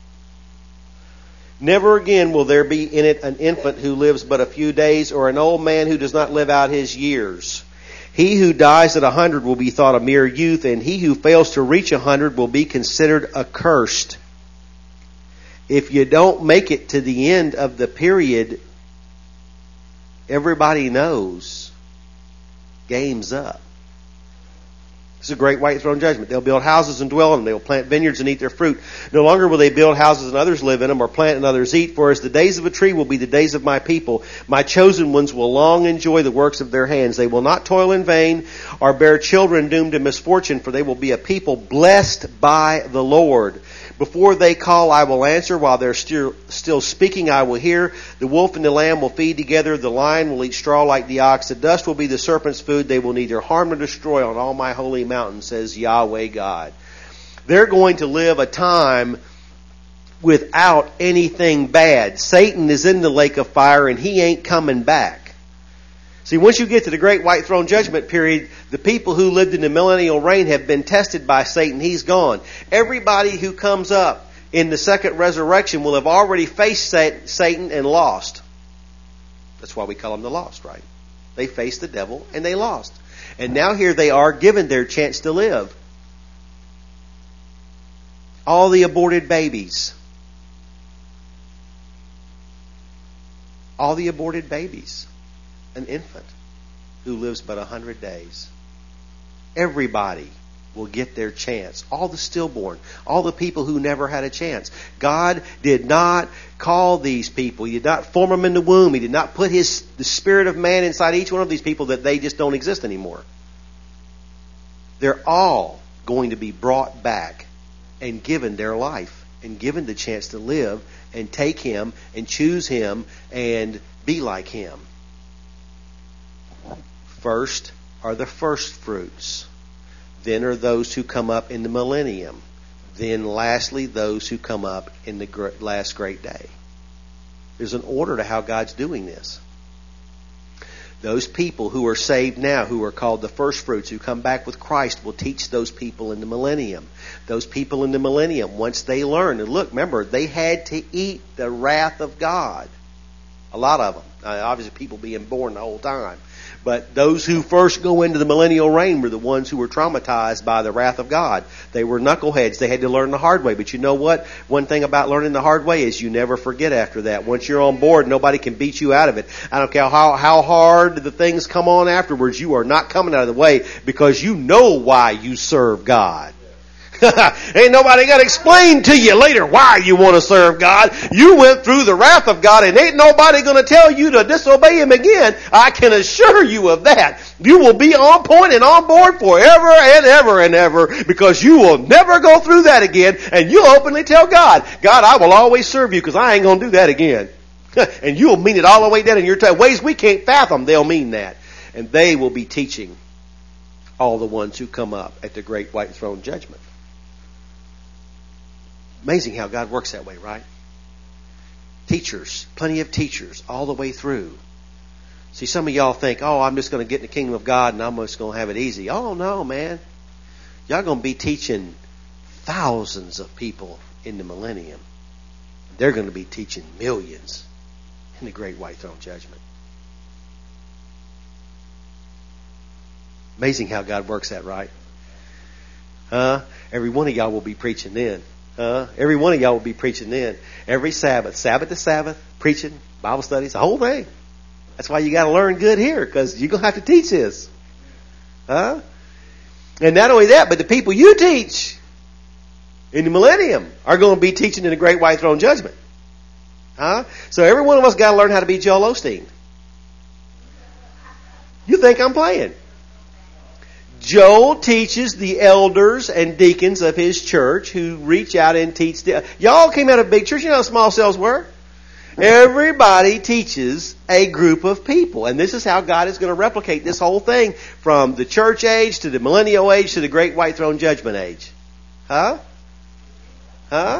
Never again will there be in it an infant who lives but a few days, or an old man who does not live out his years. He who dies at a hundred will be thought a mere youth, and he who fails to reach a hundred will be considered accursed. If you don't make it to the end of the period, everybody knows game's up. This is a great white throne judgment. They'll build houses and dwell in them. They will plant vineyards and eat their fruit. No longer will they build houses and others live in them, or plant and others eat. For as the days of a tree will be the days of my people, my chosen ones will long enjoy the works of their hands. They will not toil in vain, or bear children doomed to misfortune, for they will be a people blessed by the Lord. Before they call, I will answer. While they're still, still speaking, I will hear. The wolf and the lamb will feed together. The lion will eat straw like the ox. The dust will be the serpent's food. They will neither harm nor destroy on all my holy mountain, says Yahweh God. They're going to live a time without anything bad. Satan is in the lake of fire, and he ain't coming back. See, once you get to the great white throne judgment period, the people who lived in the millennial reign have been tested by Satan. He's gone. Everybody who comes up in the second resurrection will have already faced Satan and lost. That's why we call them the lost, right? They faced the devil and they lost. And now here they are given their chance to live. All the aborted babies. All the aborted babies. An infant who lives but a hundred days. Everybody will get their chance. All the stillborn. All the people who never had a chance. God did not call these people. He did not form them in the womb. He did not put his the spirit of man inside each one of these people that they just don't exist anymore. They're all going to be brought back and given their life and given the chance to live and take him and choose him and be like him. First are the first fruits. Then are those who come up in the millennium. Then lastly, those who come up in the last great day. There's an order to how God's doing this. Those people who are saved now, who are called the first fruits, who come back with Christ, will teach those people in the millennium. Those people in the millennium, once they learn, and look, remember, they had to eat the wrath of God. A lot of them. Uh, obviously, people being born the whole time. But those who first go into the millennial reign were the ones who were traumatized by the wrath of God. They were knuckleheads. They had to learn the hard way. But you know what? One thing about learning the hard way is you never forget after that. Once you're on board, nobody can beat you out of it. I don't care how, how hard the things come on afterwards. You are not coming out of the way because you know why you serve God. Ain't nobody got to explain to you later why you want to serve God. You went through the wrath of God and ain't nobody going to tell you to disobey him again. I can assure you of that. You will be on point and on board forever and ever and ever because you will never go through that again, and you'll openly tell God, God, I will always serve you because I ain't going to do that again. And you'll mean it all the way down in your t- ways we can't fathom. They'll mean that. And they will be teaching all the ones who come up at the great white throne judgment. Amazing how God works that way, right? Teachers, plenty of teachers all the way through. See, some of y'all think, oh, I'm just going to get in the kingdom of God and I'm just going to have it easy. Oh, no, man. Y'all going to be teaching thousands of people in the millennium. They're going to be teaching millions in the great white throne judgment. Amazing how God works that, right? Huh? Every one of y'all will be preaching then. Uh, every one of y'all will be preaching then. Every Sabbath. Sabbath to Sabbath. Preaching. Bible studies. The whole thing. That's why you got to learn good here. Because you're going to have to teach this. Huh? And not only that, but the people you teach in the millennium are going to be teaching in the great white throne judgment. Huh? So every one of us got to learn how to be Joel Osteen. You think I'm playing? Joel teaches the elders and deacons of his church who reach out and teach. The, y'all came out of a big church. You know how small cells were? Everybody teaches a group of people. And this is how God is going to replicate this whole thing from the church age to the millennial age to the great white throne judgment age. Huh? Huh?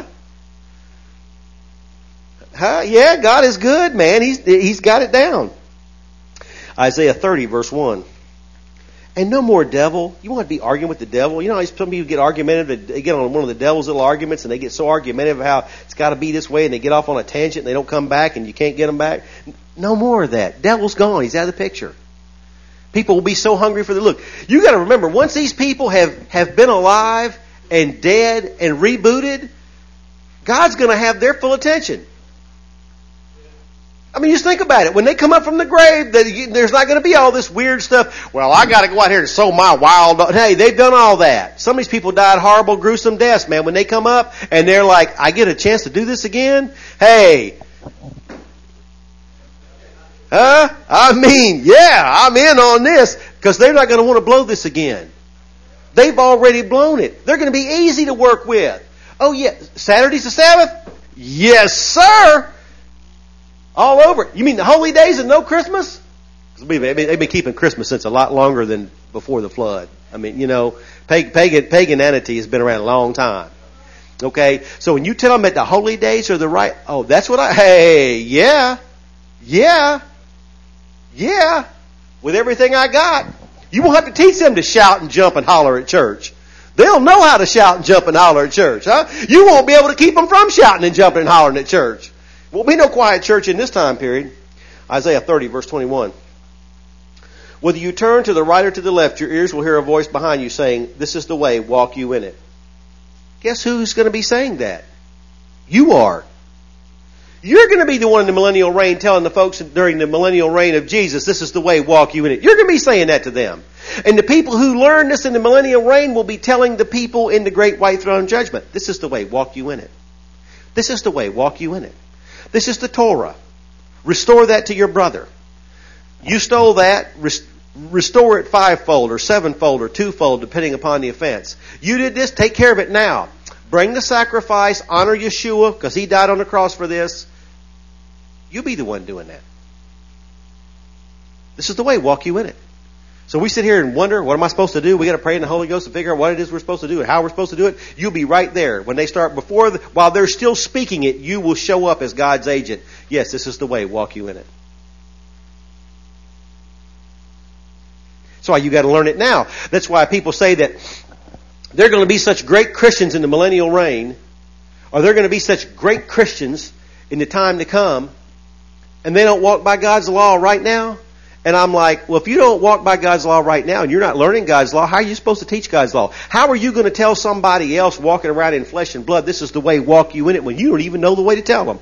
Huh? Yeah, God is good, man. He's, he's got it down. Isaiah thirty, verse one. And no more devil. You want to be arguing with the devil? You know how some people get argumentative, they get on one of the devil's little arguments and they get so argumentative how it's got to be this way and they get off on a tangent and they don't come back and you can't get them back. No more of that. Devil's gone. He's out of the picture. People will be so hungry for the look. You got to remember, once these people have, have been alive and dead and rebooted, God's going to have their full attention. I mean, just think about it. When they come up from the grave, there's not going to be all this weird stuff. Well, I got to go out here and sow my wild dog. Hey, they've done all that. Some of these people died horrible, gruesome deaths, man. When they come up and they're like, I get a chance to do this again? Hey. Huh? I mean, yeah, I'm in on this because they're not going to want to blow this again. They've already blown it. They're going to be easy to work with. Oh, yeah. Saturday's the Sabbath? Yes, sir. All over. You mean the holy days and no Christmas? They've been keeping Christmas since a lot longer than before the flood. I mean, you know, pagan, paganity has been around a long time. Okay? So when you tell them that the holy days are the right, oh, that's what I, hey, yeah, yeah, yeah, with everything I got. You won't have to teach them to shout and jump and holler at church. They'll know how to shout and jump and holler at church, huh? You won't be able to keep them from shouting and jumping and hollering at church. Won't be no quiet church in this time period. Isaiah thirty, verse twenty-one. Whether you turn to the right or to the left, your ears will hear a voice behind you saying, this is the way, walk you in it. Guess who's going to be saying that? You are. You're going to be the one in the millennial reign telling the folks during the millennial reign of Jesus, this is the way, walk you in it. You're going to be saying that to them. And the people who learn this in the millennial reign will be telling the people in the great white throne judgment, this is the way, walk you in it. This is the way, walk you in it. This is the Torah. Restore that to your brother. You stole that, rest- restore it fivefold or sevenfold or twofold depending upon the offense. You did this, take care of it now. Bring the sacrifice, honor Yeshua because he died on the cross for this. You be the one doing that. This is the way, walk you in it. So we sit here and wonder, what am I supposed to do? We got to pray in the Holy Ghost to figure out what it is we're supposed to do and how we're supposed to do it. You'll be right there. When they start, before, the, while they're still speaking it, you will show up as God's agent. Yes, this is the way. Walk you in it. That's why you got to learn it now. That's why people say that they're going to be such great Christians in the millennial reign, or they're going to be such great Christians in the time to come, and they don't walk by God's law right now. And I'm like, well, if you don't walk by God's law right now and you're not learning God's law, how are you supposed to teach God's law? How are you going to tell somebody else walking around in flesh and blood, this is the way, walk you in it, when you don't even know the way to tell them?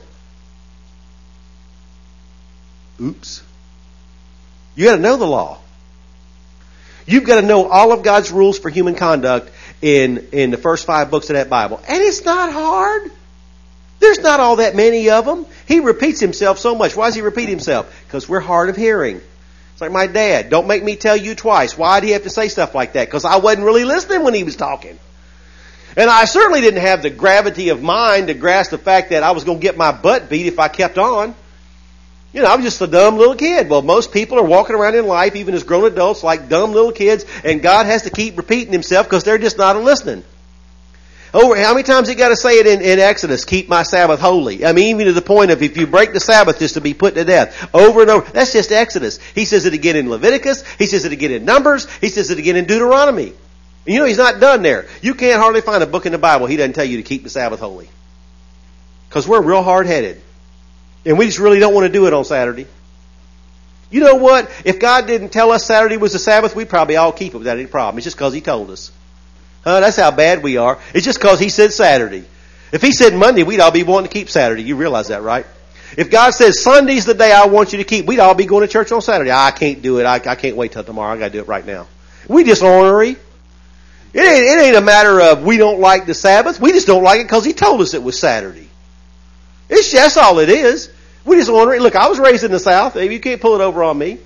Oops. You got to know the law. You've got to know all of God's rules for human conduct in, in the first five books of that Bible. And it's not hard. There's not all that many of them. He repeats himself so much. Why does he repeat himself? Because we're hard of hearing. It's like my dad. Don't make me tell you twice. Why do you have to say stuff like that? Because I wasn't really listening when he was talking. And I certainly didn't have the gravity of mind to grasp the fact that I was going to get my butt beat if I kept on. You know, I was just a dumb little kid. Well, most people are walking around in life, even as grown adults, like dumb little kids, and God has to keep repeating himself because they're just not listening. Over how many times he got to say it in, in Exodus? Keep my Sabbath holy. I mean, even to the point of if you break the Sabbath, just to be put to death. Over and over. That's just Exodus. He says it again in Leviticus. He says it again in Numbers. He says it again in Deuteronomy. And you know, he's not done there. You can't hardly find a book in the Bible he doesn't tell you to keep the Sabbath holy. Because we're real hard-headed. And we just really don't want to do it on Saturday. You know what? If God didn't tell us Saturday was the Sabbath, we'd probably all keep it without any problem. It's just because he told us. Uh, that's how bad we are. It's just because he said Saturday. If he said Monday, we'd all be wanting to keep Saturday. You realize that, right? If God says Sunday's the day I want you to keep, we'd all be going to church on Saturday. I can't do it. I, I can't wait till tomorrow. I got to do it right now. We just ornery. It ain't, it ain't a matter of we don't like the Sabbath. We just don't like it because he told us it was Saturday. It's that's all it is. We just ornery. Look, I was raised in the South. You can't pull it over on me.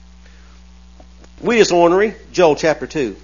We just ornery. Joel chapter two.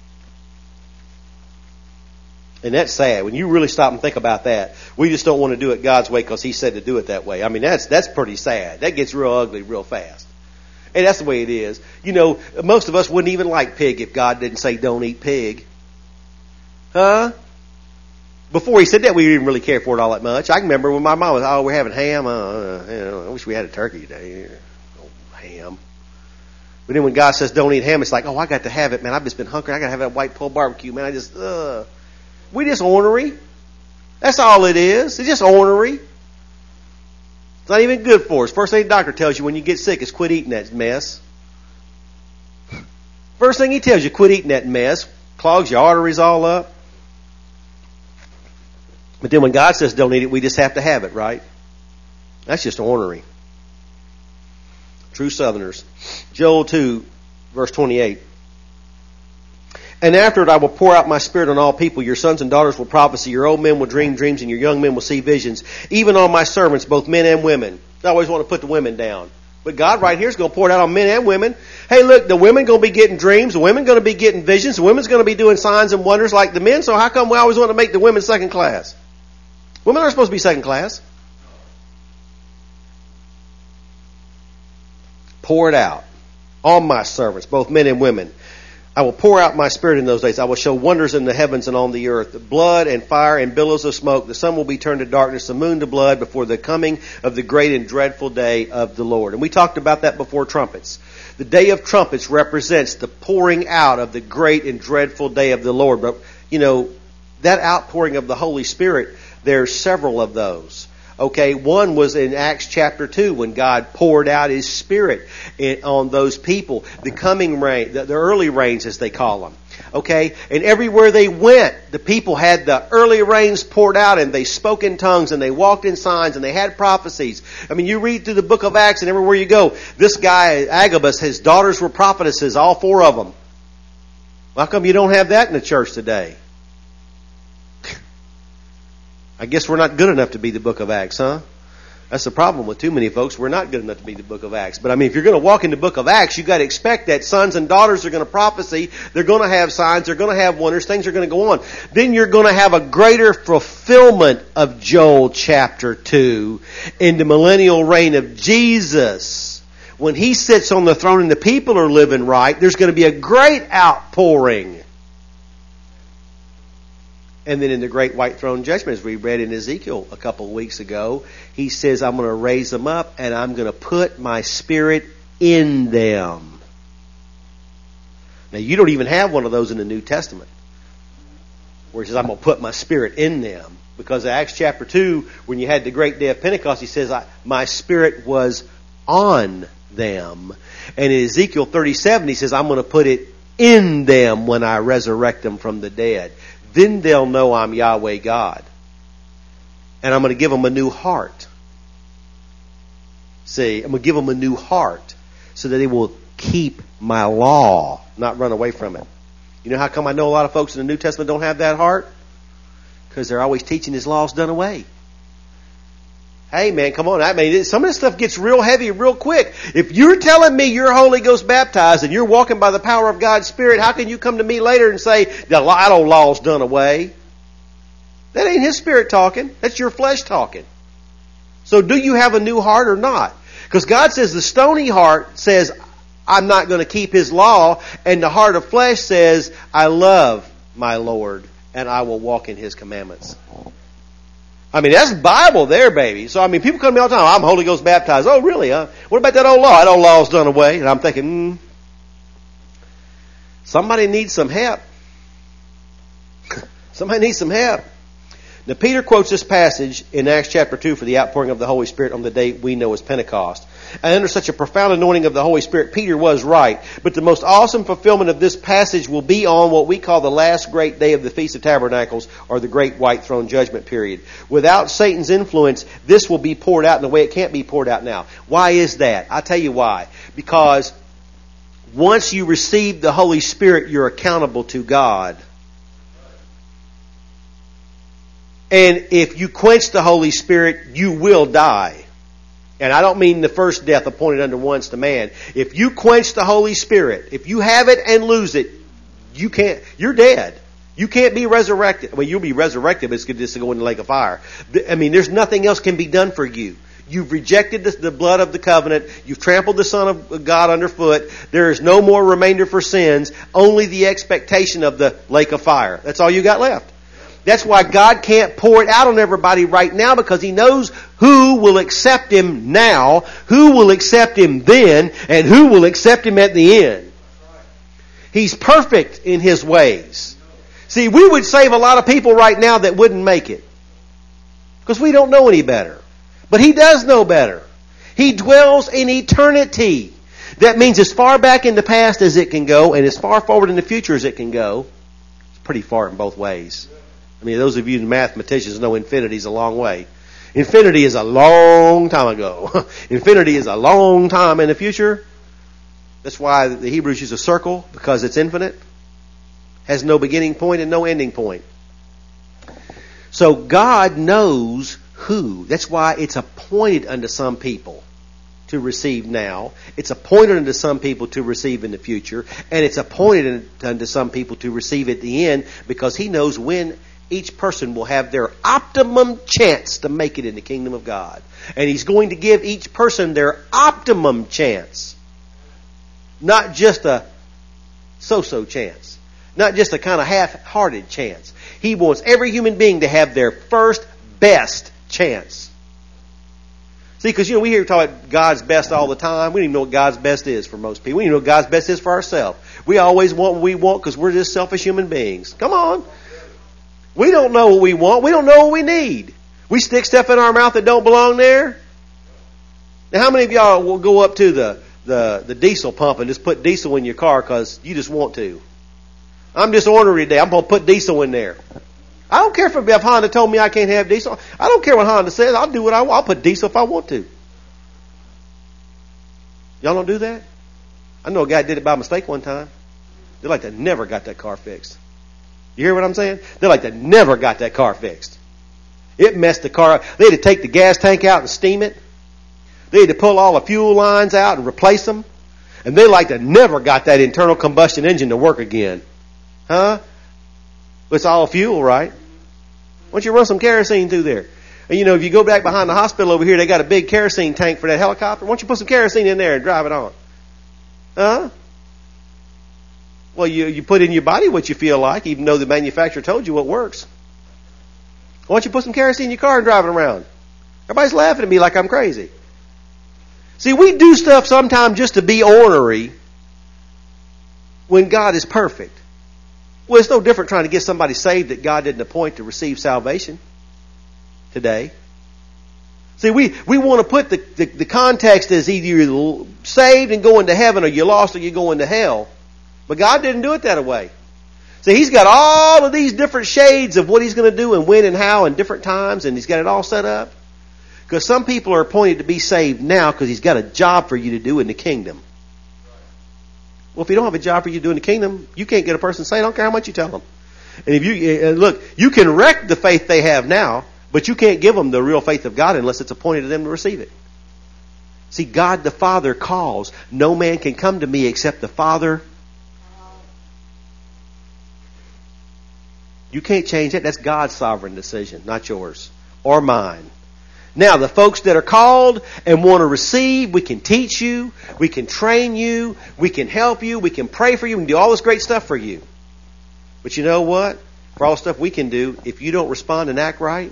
And that's sad. When you really stop and think about that, we just don't want to do it God's way because he said to do it that way. I mean, that's that's pretty sad. That gets real ugly real fast. And that's the way it is. You know, most of us wouldn't even like pig if God didn't say don't eat pig. Huh? Before he said that, we didn't really care for it all that much. I can remember when my mom was, oh, we're having ham. Uh, you know, I wish we had a turkey today. Oh, ham. But then when God says don't eat ham, it's like, oh, I got to have it, man. I've just been hungry. I got to have that white pulled barbecue, man. I just, uh. We just ornery. That's all it is. It's just ornery. It's not even good for us. First thing the doctor tells you when you get sick is quit eating that mess. First thing he tells you, quit eating that mess. Clogs your arteries all up. But then when God says don't eat it, we just have to have it, right? That's just ornery. True Southerners. Joel two, verse twenty-eight. And after it I will pour out my spirit on all people. Your sons and daughters will prophesy. Your old men will dream dreams, and your young men will see visions. Even on my servants, both men and women. I always want to put the women down. But God right here is going to pour it out on men and women. Hey, look, the women going to be getting dreams. The women going to be getting visions. The women's going to be doing signs and wonders like the men. So how come we always want to make the women second class? Women aren't supposed to be second class. Pour it out on my servants, both men and women. I will pour out my spirit in those days. I will show wonders in the heavens and on the earth. The blood and fire and billows of smoke. The sun will be turned to darkness, the moon to blood before the coming of the great and dreadful day of the Lord. And we talked about that before trumpets. The day of trumpets represents the pouring out of the great and dreadful day of the Lord. But, you know, that outpouring of the Holy Spirit, there's several of those. Okay, one was in Acts chapter two when God poured out His Spirit in, on those people. The coming rain, the, the early rains as they call them. Okay, and everywhere they went, the people had the early rains poured out and they spoke in tongues and they walked in signs and they had prophecies. I mean, you read through the book of Acts and everywhere you go, this guy, Agabus, his daughters were prophetesses, all four of them. How come you don't have that in the church today? I guess we're not good enough to be the book of Acts, huh? That's the problem with too many folks. We're not good enough to be the book of Acts. But I mean, if you're going to walk in the book of Acts, you've got to expect that sons and daughters are going to prophesy. They're going to have signs. They're going to have wonders. Things are going to go on. Then you're going to have a greater fulfillment of Joel chapter two in the millennial reign of Jesus. When He sits on the throne and the people are living right, there's going to be a great outpouring. And then in the great white throne judgment, as we read in Ezekiel a couple of weeks ago, He says, I'm going to raise them up and I'm going to put my Spirit in them. Now, you don't even have one of those in the New Testament, where He says, I'm going to put my Spirit in them. Because in Acts chapter two, when you had the great day of Pentecost, He says, my Spirit was on them. And in Ezekiel thirty-seven, He says, I'm going to put it in them when I resurrect them from the dead. Then they'll know I'm Yahweh God. And I'm going to give them a new heart. See, I'm going to give them a new heart so that they will keep my law, not run away from it. You know how come I know a lot of folks in the New Testament don't have that heart? Because they're always teaching His law's done away. Hey man, come on. I mean, some of this stuff gets real heavy real quick. If you're telling me you're Holy Ghost baptized and you're walking by the power of God's Spirit, how can you come to me later and say, the old law's done away? That ain't His Spirit talking. That's your flesh talking. So do you have a new heart or not? Because God says the stony heart says, I'm not going to keep His law. And the heart of flesh says, I love my Lord and I will walk in His commandments. I mean, that's Bible there, baby. So, I mean, people come to me all the time, I'm Holy Ghost baptized. Oh, really, huh? What about that old law? That old law's done away. And I'm thinking, hmm, somebody needs some help. Somebody needs some help. Now, Peter quotes this passage in Acts chapter two for the outpouring of the Holy Spirit on the day we know as Pentecost. And under such a profound anointing of the Holy Spirit, Peter was right. But the most awesome fulfillment of this passage will be on what we call the last great day of the Feast of Tabernacles, or the great white throne judgment period. Without Satan's influence, this will be poured out in a way it can't be poured out now. Why is that? I'll tell you why. Because once you receive the Holy Spirit, you're accountable to God. And if you quench the Holy Spirit, you will die. And I don't mean the first death appointed unto once to man. If you quench the Holy Spirit, if you have it and lose it, you can't, you're dead. You can't be resurrected. Well, you'll be resurrected, but it's just to go in the lake of fire. I mean, there's nothing else can be done for you. You've rejected the, the blood of the covenant. You've trampled the Son of God underfoot. There is no more remainder for sins. Only the expectation of the lake of fire. That's all you got left. That's why God can't pour it out on everybody right now, because He knows who will accept Him now, who will accept Him then, and who will accept Him at the end. He's perfect in His ways. See, we would save a lot of people right now that wouldn't make it, because we don't know any better. But He does know better. He dwells in eternity. That means as far back in the past as it can go, and as far forward in the future as it can go. It's pretty far in both ways. I mean, those of you mathematicians know infinity is a long way. Infinity is a long time ago. Infinity is a long time in the future. That's why the Hebrews use a circle, because it's infinite. Has no beginning point and no ending point. So God knows who. That's why it's appointed unto some people to receive now. It's appointed unto some people to receive in the future. And it's appointed unto some people to receive at the end, because He knows when each person will have their optimum chance to make it in the kingdom of God. And He's going to give each person their optimum chance. Not just a so-so chance. Not just a kind of half-hearted chance. He wants every human being to have their first best chance. See, because, you know, we hear talk about God's best all the time. We don't even know what God's best is for most people. We don't even know what God's best is for ourselves. We always want what we want because we're just selfish human beings. Come on. We don't know what we want. We don't know what we need. We stick stuff in our mouth that don't belong there. Now, how many of y'all will go up to the, the, the diesel pump and just put diesel in your car because you just want to? I'm just ornery today. I'm going to put diesel in there. I don't care if, if Honda told me I can't have diesel. I don't care what Honda says. I'll do what I want. I'll put diesel if I want to. Y'all don't do that? I know a guy did it by mistake one time. They're like they never got that car fixed. You hear what I'm saying? They're like they never got that car fixed. It messed the car up. They had to take the gas tank out and steam it. They had to pull all the fuel lines out and replace them. And they like they never got that internal combustion engine to work again. Huh? It's all fuel, right? Why don't you run some kerosene through there? And you know, if you go back behind the hospital over here, they got a big kerosene tank for that helicopter. Why don't you put some kerosene in there and drive it on? Huh? Well, you, you put in your body what you feel like, even though the manufacturer told you what works. Why don't you put some kerosene in your car and drive it around? Everybody's laughing at me like I'm crazy. See, we do stuff sometimes just to be ornery when God is perfect. Well, it's no different trying to get somebody saved that God didn't appoint to receive salvation today. See, we, we want to put the, the, the context as either you're saved and going to heaven, or you're lost or you're going to hell. But God didn't do it that way. See, He's got all of these different shades of what He's going to do and when and how and different times, and He's got it all set up. Because some people are appointed to be saved now because He's got a job for you to do in the kingdom. Well, if you don't have a job for you to do in the kingdom, you can't get a person saved. I don't care how much you tell them. And if you and look, you can wreck the faith they have now, but you can't give them the real faith of God unless it's appointed to them to receive it. See, God the Father calls. No man can come to me except the Father. You can't change that. That's God's sovereign decision, not yours or mine. Now, the folks that are called and want to receive, we can teach you, we can train you, we can help you, we can pray for you, we can do all this great stuff for you. But you know what? For all the stuff we can do, if you don't respond and act right,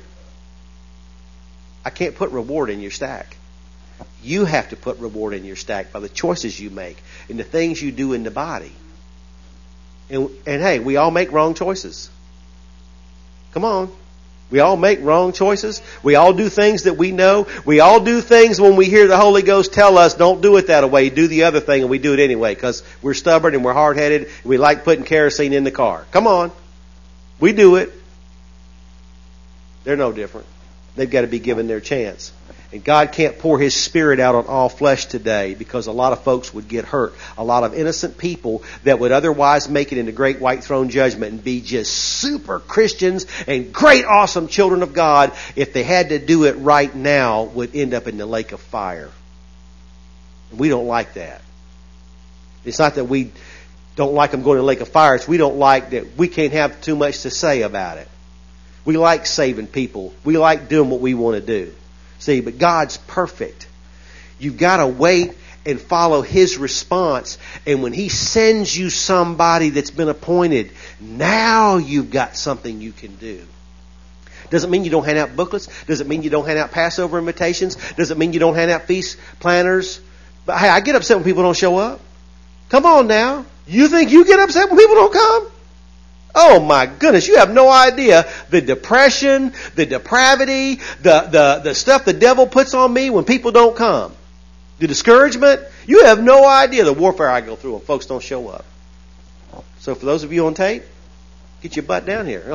I can't put reward in your stack. You have to put reward in your stack by the choices you make and the things you do in the body. And, and hey, we all make wrong choices. Come on. We all make wrong choices. We all do things that we know. We all do things when we hear the Holy Ghost tell us, don't do it that way. Do the other thing, and we do it anyway because we're stubborn and we're hard-headed and we like putting kerosene in the car. Come on. We do it. They're no different. They've got to be given their chance. And God can't pour His Spirit out on all flesh today because a lot of folks would get hurt. A lot of innocent people that would otherwise make it into great white throne judgment and be just super Christians and great awesome children of God, if they had to do it right now, would end up in the lake of fire. We don't like that. It's not that we don't like them going to the lake of fire. It's we don't like that we can't have too much to say about it. We like saving people. We like doing what we want to do. See, but God's perfect. You've got to wait and follow His response. And when He sends you somebody that's been appointed, now you've got something you can do. Doesn't mean you don't hand out booklets. Doesn't mean you don't hand out Passover invitations. Doesn't mean you don't hand out feast planners. But hey, I get upset when people don't show up. Come on now. You think you get upset when people don't come? Oh my goodness, you have no idea the depression, the depravity, the, the, the stuff the devil puts on me when people don't come. The discouragement. You have no idea the warfare I go through when folks don't show up. So for those of you on tape, get your butt down here.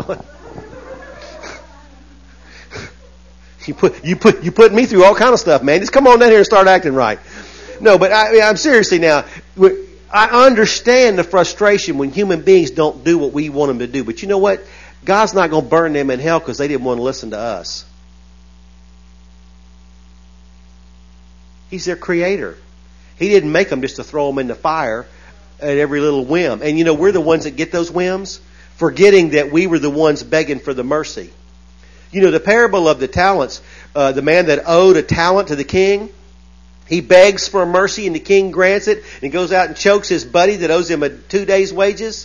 you put you put you put me through all kind of stuff, man. Just come on down here and start acting right. No, but I, I'm seriously now. I understand the frustration when human beings don't do what we want them to do. But you know what? God's not going to burn them in hell because they didn't want to listen to us. He's their creator. He didn't make them just to throw them in the fire at every little whim. And you know, we're the ones that get those whims, forgetting that we were the ones begging for the mercy. You know, the parable of the talents, uh, the man that owed a talent to the king, he begs for mercy and the king grants it, and he goes out and chokes his buddy that owes him a two days' wages.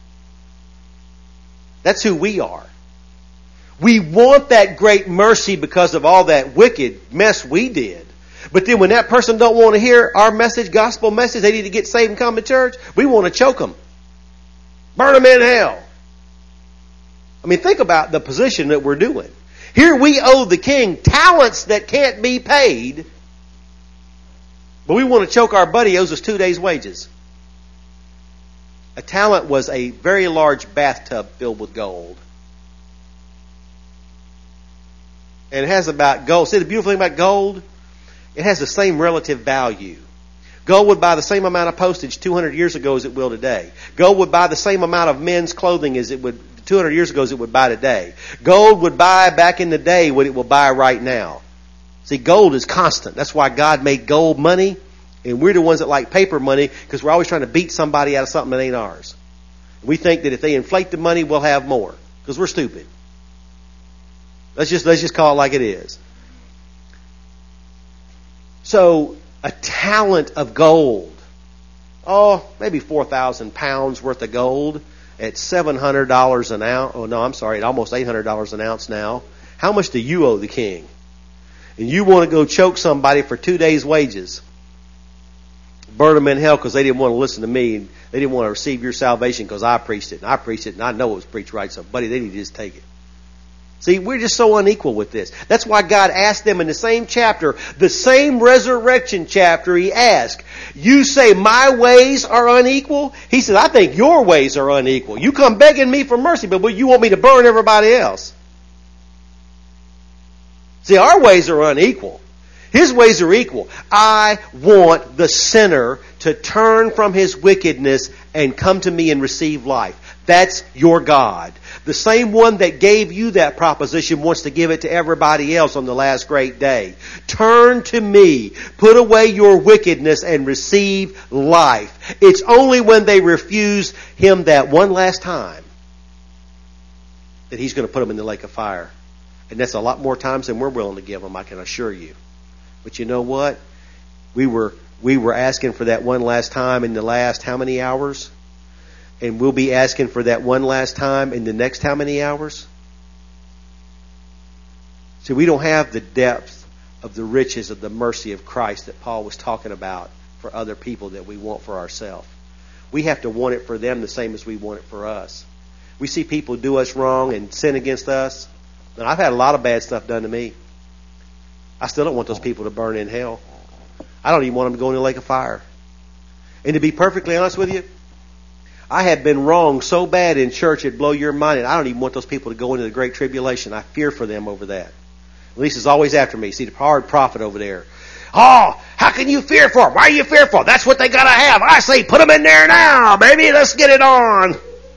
That's who we are. We want that great mercy because of all that wicked mess we did. But then when that person don't want to hear our message, gospel message, they need to get saved and come to church, we want to choke them. Burn them in hell. I mean, think about the position that we're doing. Here we owe the king talents that can't be paid, but we want to choke our buddy who owes us two days' wages. A talent was a very large bathtub filled with gold. And it has about gold. See the beautiful thing about gold? It has the same relative value. Gold would buy the same amount of postage two hundred years ago as it will today. Gold would buy the same amount of men's clothing as it would two hundred years ago as it would buy today. Gold would buy back in the day what it will buy right now. See, gold is constant. That's why God made gold money, and we're the ones that like paper money because we're always trying to beat somebody out of something that ain't ours. We think that if they inflate the money, we'll have more because we're stupid. Let's just let's just call it like it is. So, a talent of gold. Oh, maybe four thousand pounds worth of gold at seven hundred dollars an ounce. Oh, no, I'm sorry, at almost eight hundred dollars an ounce now. How much do you owe the king? And you want to go choke somebody for two days' wages. Burn them in hell because they didn't want to listen to me. And they didn't want to receive your salvation because I preached it. And I preached it and I know it was preached right. So, buddy, they need to just take it. See, we're just so unequal with this. That's why God asked them in the same chapter, the same resurrection chapter, He asked, you say my ways are unequal? He said, I think your ways are unequal. You come begging me for mercy, but you want me to burn everybody else. See, our ways are unequal. His ways are equal. I want the sinner to turn from his wickedness and come to me and receive life. That's your God. The same one that gave you that proposition wants to give it to everybody else on the last great day. Turn to me, put away your wickedness and receive life. It's only when they refuse Him that one last time that He's going to put them in the lake of fire. And that's a lot more times than we're willing to give them, I can assure you. But you know what? We were we were asking for that one last time in the last how many hours? And we'll be asking for that one last time in the next how many hours? See, we don't have the depth of the riches of the mercy of Christ that Paul was talking about for other people that we want for ourselves. We have to want it for them the same as we want it for us. We see people do us wrong and sin against us. And I've had a lot of bad stuff done to me. I still don't want those people to burn in hell. I don't even want them to go in the lake of fire. And to be perfectly honest with you, I have been wrong so bad in church it'd blow your mind, and I don't even want those people to go into the great tribulation. I fear for them over that. Lisa's always after me. See the hard prophet over there. Oh, how can you fear for them? Why are you fearful? That's what they got to have. I say put them in there now, baby. Let's get it on.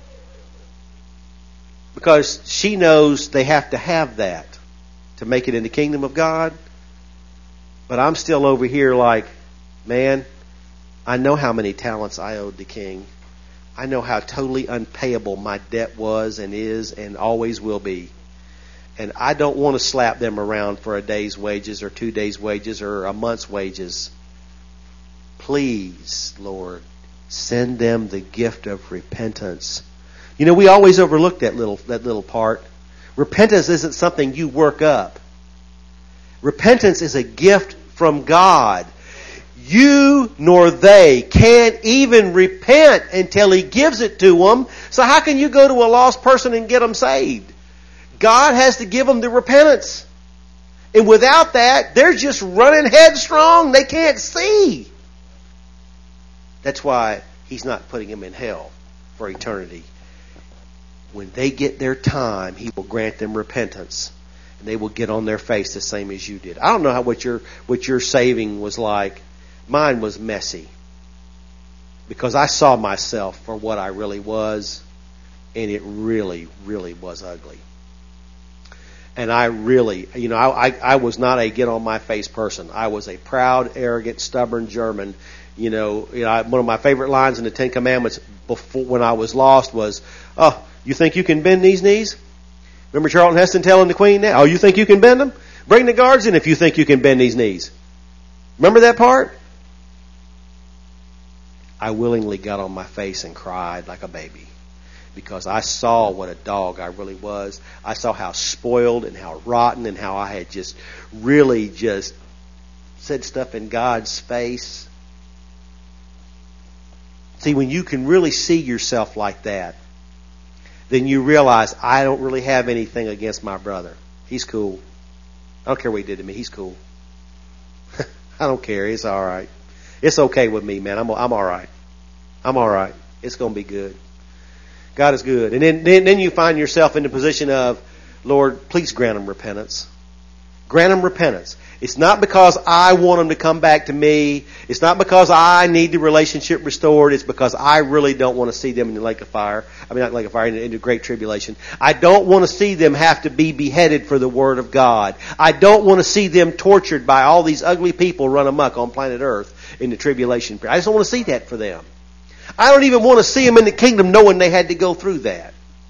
Because she knows they have to have that to make it in the kingdom of God. But I'm still over here like, man, I know how many talents I owed the king. I know how totally unpayable my debt was and is and always will be. And I don't want to slap them around for a day's wages or two days' wages or a month's wages. Please, Lord, send them the gift of repentance. You know, we always overlook that little that little part. Repentance isn't something you work up. Repentance is a gift from God. You nor they can't even repent until He gives it to them. So how can you go to a lost person and get them saved? God has to give them the repentance. And without that, they're just running headstrong. They can't see. That's why He's not putting them in hell for eternity. When they get their time, He will grant them repentance. And they will get on their face the same as you did. I don't know how what your what your saving was like. Mine was messy. Because I saw myself for what I really was. And it really, really was ugly. And I really, you know, I, I, I was not a get on my face person. I was a proud, arrogant, stubborn German. You know, you know, I, one of my favorite lines in the Ten Commandments before when I was lost was, "Oh, you think you can bend these knees?" Remember Charlton Heston telling the Queen that? "Oh, you think you can bend them? Bring the guards in if you think you can bend these knees." Remember that part? I willingly got on my face and cried like a baby. Because I saw what a dog I really was. I saw how spoiled and how rotten and how I had just really just said stuff in God's face. See, when you can really see yourself like that, then you realize I don't really have anything against my brother. He's cool. I don't care what he did to me. He's cool. I don't care. It's all right. It's okay with me, man. I'm I'm all right. I'm all right. It's going to be good. God is good. And then, then, then you find yourself in the position of, Lord, please grant them repentance. Grant them repentance. It's not because I want them to come back to me. It's not because I need the relationship restored. It's because I really don't want to see them in the lake of fire. I mean, not lake of fire, in the great tribulation. I don't want to see them have to be beheaded for the word of God. I don't want to see them tortured by all these ugly people run amok on planet Earth in the tribulation period. I just don't want to see that for them. I don't even want to see them in the kingdom knowing they had to go through that.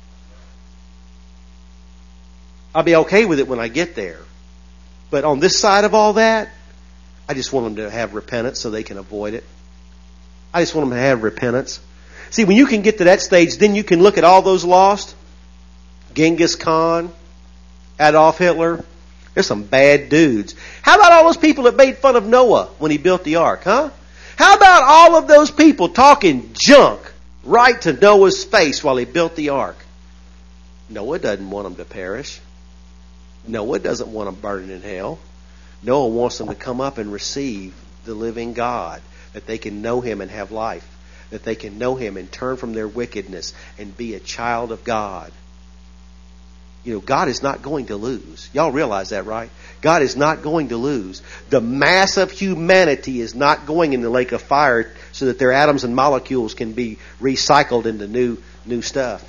I'll be okay with it when I get there. But on this side of all that, I just want them to have repentance so they can avoid it. I just want them to have repentance. See, when you can get to that stage, then you can look at all those lost. Genghis Khan, Adolf Hitler. There's some bad dudes. How about all those people that made fun of Noah when he built the ark, huh? How about all of those people talking junk right to Noah's face while he built the ark? Noah doesn't want them to perish. Noah doesn't want them burning in hell. Noah wants them to come up and receive the living God, that they can know Him and have life, that they can know Him and turn from their wickedness and be a child of God. You know, God is not going to lose. Y'all realize that, right? God is not going to lose. The mass of humanity is not going in the lake of fire so that their atoms and molecules can be recycled into new, new stuff.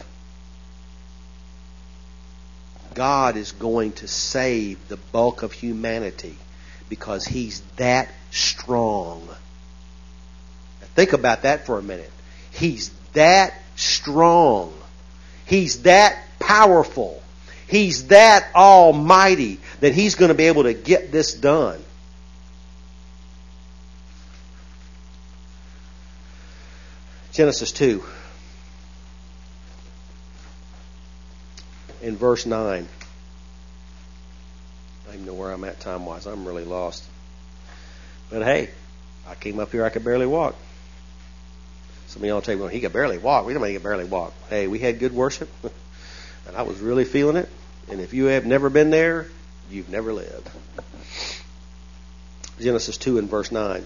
God is going to save the bulk of humanity because He's that strong. Now think about that for a minute. He's that strong. He's that powerful. He's that almighty that He's going to be able to get this done. Genesis two. In verse nine. I don't even know where I'm at time-wise. I'm really lost. But hey, I came up here, I could barely walk. Some of y'all tell me, well, he could barely walk. We don't mean he could barely walk. Hey, we had good worship. And I was really feeling it. And if you have never been there, you've never lived. Genesis two and verse nine.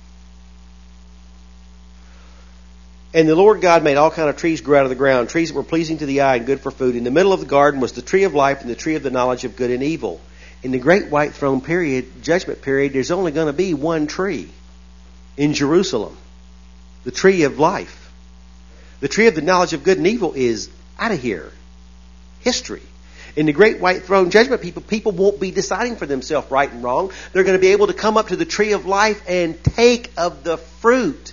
And the Lord God made all kind of trees grow out of the ground, trees that were pleasing to the eye and good for food. In the middle of the garden was the tree of life and the tree of the knowledge of good and evil. In the great white throne period, judgment period, there's only going to be one tree in Jerusalem. The tree of life. The tree of the knowledge of good and evil is out of here. History. In the great white throne judgment, people, people won't be deciding for themselves right and wrong. They're going to be able to come up to the tree of life and take of the fruit.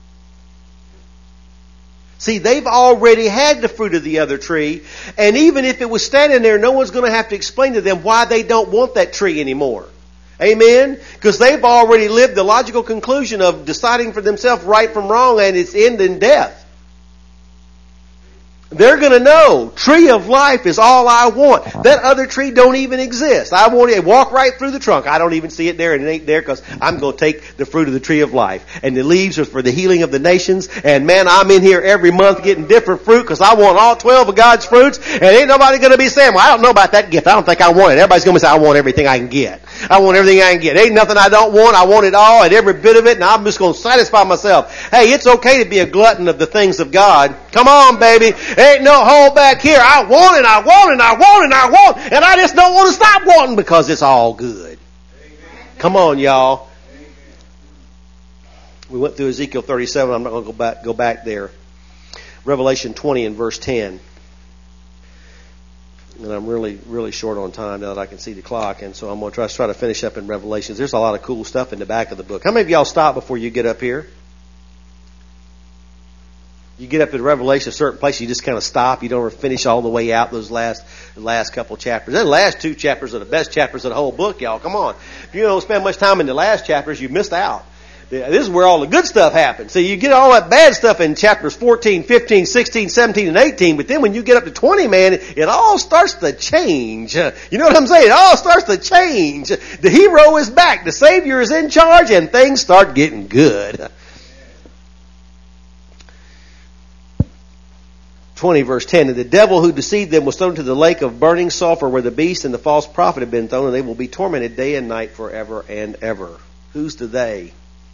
See, they've already had the fruit of the other tree, and even if it was standing there, no one's going to have to explain to them why they don't want that tree anymore. Amen? Because they've already lived the logical conclusion of deciding for themselves right from wrong, and it's end in death. They're going to know, tree of life is all I want. That other tree don't even exist. I want to walk right through the trunk. I don't even see it there, and it ain't there because I'm going to take the fruit of the tree of life. And the leaves are for the healing of the nations. And man, I'm in here every month getting different fruit because I want all twelve of God's fruits. And ain't nobody going to be saying, well, I don't know about that gift. I don't think I want it. Everybody's going to say, I want everything I can get. I want everything I can get. Ain't nothing I don't want. I want it all and every bit of it, and I'm just going to satisfy myself. Hey, it's okay to be a glutton of the things of God. Come on, baby. Ain't no hold back here. I want it, I want it, I want it, I want it, and I just don't want to stop wanting because it's all good. Amen. Come on, y'all. Amen. We went through Ezekiel thirty-seven. I'm not going to go back, go back there. Revelation twenty and verse ten. And I'm really, really short on time now that I can see the clock, and so I'm going to try, try to finish up in Revelations. There's a lot of cool stuff in the back of the book. How many of y'all stop before you get up here? You get up to Revelation, a certain place, you just kind of stop. You don't finish all the way out those last last couple chapters. The last two chapters are the best chapters of the whole book, y'all. Come on. If you don't spend much time in the last chapters, you missed out. This is where all the good stuff happens. So you get all that bad stuff in chapters fourteen, fifteen, sixteen, seventeen, and eighteen. But then when you get up to twenty, man, it all starts to change. You know what I'm saying? It all starts to change. The hero is back. The Savior is in charge, and things start getting good. twenty verse ten, and the devil who deceived them was thrown into the lake of burning sulfur where the beast and the false prophet have been thrown, and they will be tormented day and night forever and ever. Who's the they?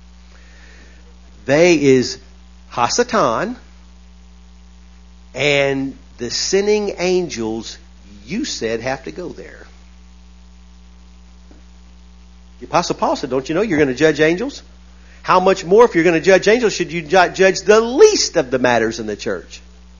They is Hasatan and the sinning angels you said have to go there. The Apostle Paul said, don't you know you're going to judge angels? How much more, if you're going to judge angels, should you not judge the least of the matters in the church?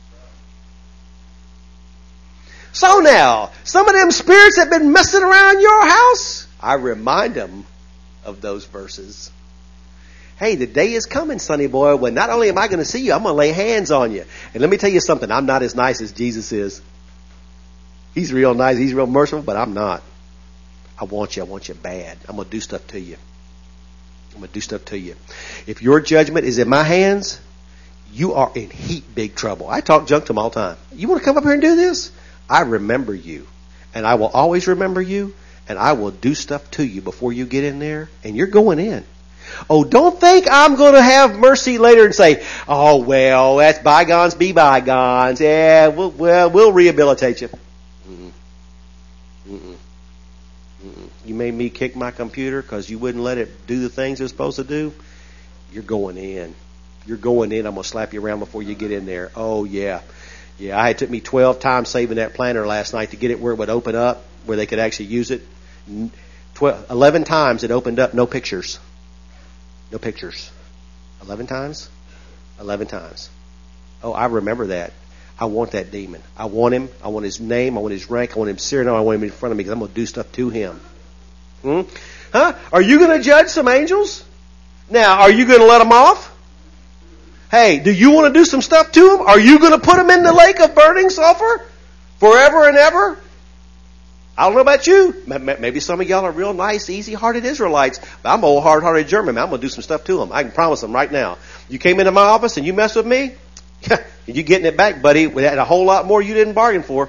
So now, some of them spirits have been messing around your house. I remind them of those verses. Hey, the day is coming, sonny boy, when not only am I going to see you, I'm going to lay hands on you. And let me tell you something, I'm not as nice as Jesus is. He's real nice, he's real merciful, but I'm not. I want you, I want you bad. I'm going to do stuff to you. I'm going to do stuff to you. If your judgment is in my hands, you are in heap big trouble. I talk junk to them all the time. You want to come up here and do this? I remember you, and I will always remember you, and I will do stuff to you before you get in there, and you're going in. Oh, don't think I'm going to have mercy later and say, oh, well, that's bygones be bygones. Yeah, we'll, well, we'll rehabilitate you. Mm-mm. Mm-mm. Mm-mm. You made me kick my computer because you wouldn't let it do the things it was supposed to do. You're going in. You're going in. I'm going to slap you around before you get in there. Oh, yeah. Yeah, I, it took me twelve times saving that planner last night to get it where it would open up, where they could actually use it. twelve, eleven times it opened up, no pictures. No pictures. Eleven times? Eleven times. Oh, I remember that. I want that demon. I want him. I want his name. I want his rank. I want him Cyrano. I want him in front of me because I'm going to do stuff to him. Hmm? Huh? Are you going to judge some angels? Now, are you going to let them off? Hey, do you want to do some stuff to them? Are you going to put them in the lake of burning sulfur forever and ever? I don't know about you. Maybe some of y'all are real nice, easy-hearted Israelites. But I'm an old, hard-hearted German, man. I'm going to do some stuff to them. I can promise them right now. You came into my office and you mess with me, you're getting it back, buddy, with a whole lot more you didn't bargain for.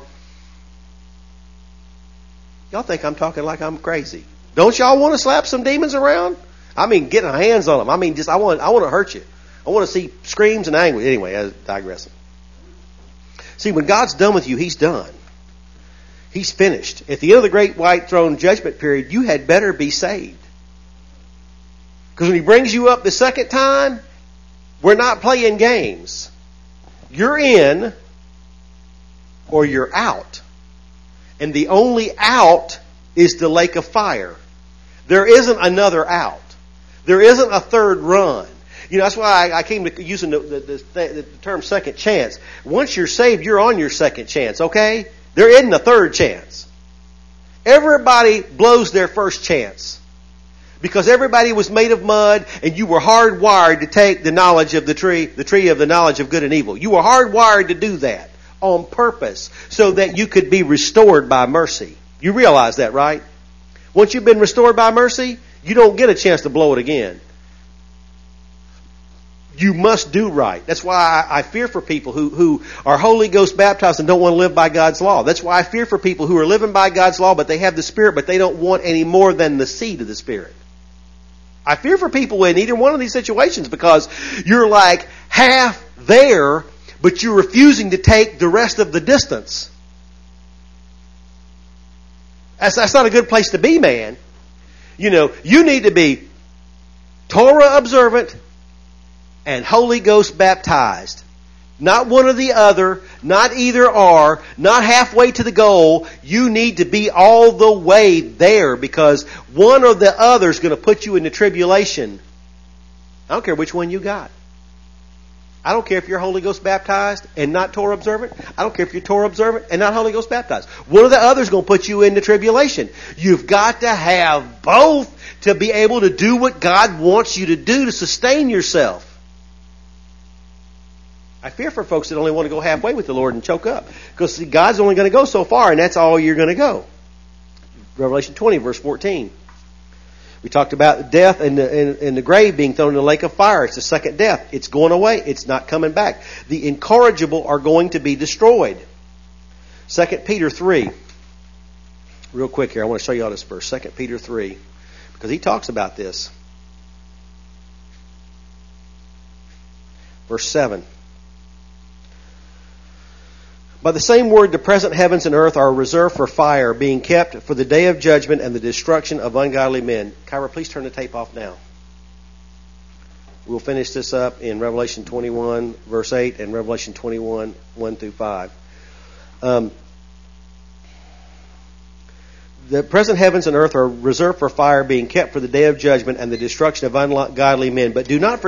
Y'all think I'm talking like I'm crazy. Don't y'all want to slap some demons around? I mean, getting hands on them. I mean, just I want I want to hurt you. I want to see screams and anguish. Anyway, I was digressing. See, when God's done with you, He's done. He's finished. At the end of the great white throne judgment period, you had better be saved. Because when He brings you up the second time, we're not playing games. You're in or you're out. And the only out is the lake of fire. There isn't another out. There isn't a third run. You know, that's why I, I came to using the, the, the, the term second chance. Once you're saved, you're on your second chance, okay? There isn't a third chance. Everybody blows their first chance. Because everybody was made of mud, and you were hardwired to take the knowledge of the tree, the tree of the knowledge of good and evil. You were hardwired to do that on purpose so that you could be restored by mercy. You realize that, right? Once you've been restored by mercy, you don't get a chance to blow it again. You must do right. That's why I, I fear for people who, who are Holy Ghost baptized and don't want to live by God's law. That's why I fear for people who are living by God's law, but they have the Spirit, but they don't want any more than the seed of the Spirit. I fear for people in either one of these situations because you're like half there, but you're refusing to take the rest of the distance. That's, that's not a good place to be, man. You know, you need to be Torah observant and Holy Ghost baptized. Not one or the other, not either or, not halfway to the goal. You need to be all the way there because one or the other is going to put you into tribulation. I don't care which one you got. I don't care if you're Holy Ghost baptized and not Torah observant. I don't care if you're Torah observant and not Holy Ghost baptized. One or the other is going to put you into tribulation. You've got to have both to be able to do what God wants you to do to sustain yourself. I fear for folks that only want to go halfway with the Lord and choke up. Because see, God's only going to go so far, and that's all you're going to go. Revelation twenty, verse fourteen. We talked about death and the, and, and the grave being thrown in the lake of fire. It's the second death. It's going away. It's not coming back. The incorrigible are going to be destroyed. Second Peter three. Real quick here, I want to show you all this verse. Second Peter three. Because he talks about this. Verse seven. By the same word, the present heavens and earth are reserved for fire, being kept for the day of judgment and the destruction of ungodly men. Kyra, please turn the tape off now. We'll finish this up in Revelation twenty-one, verse eight, and Revelation twenty-one, one through five. Um, the present heavens and earth are reserved for fire, being kept for the day of judgment and the destruction of ungodly men. But do not forget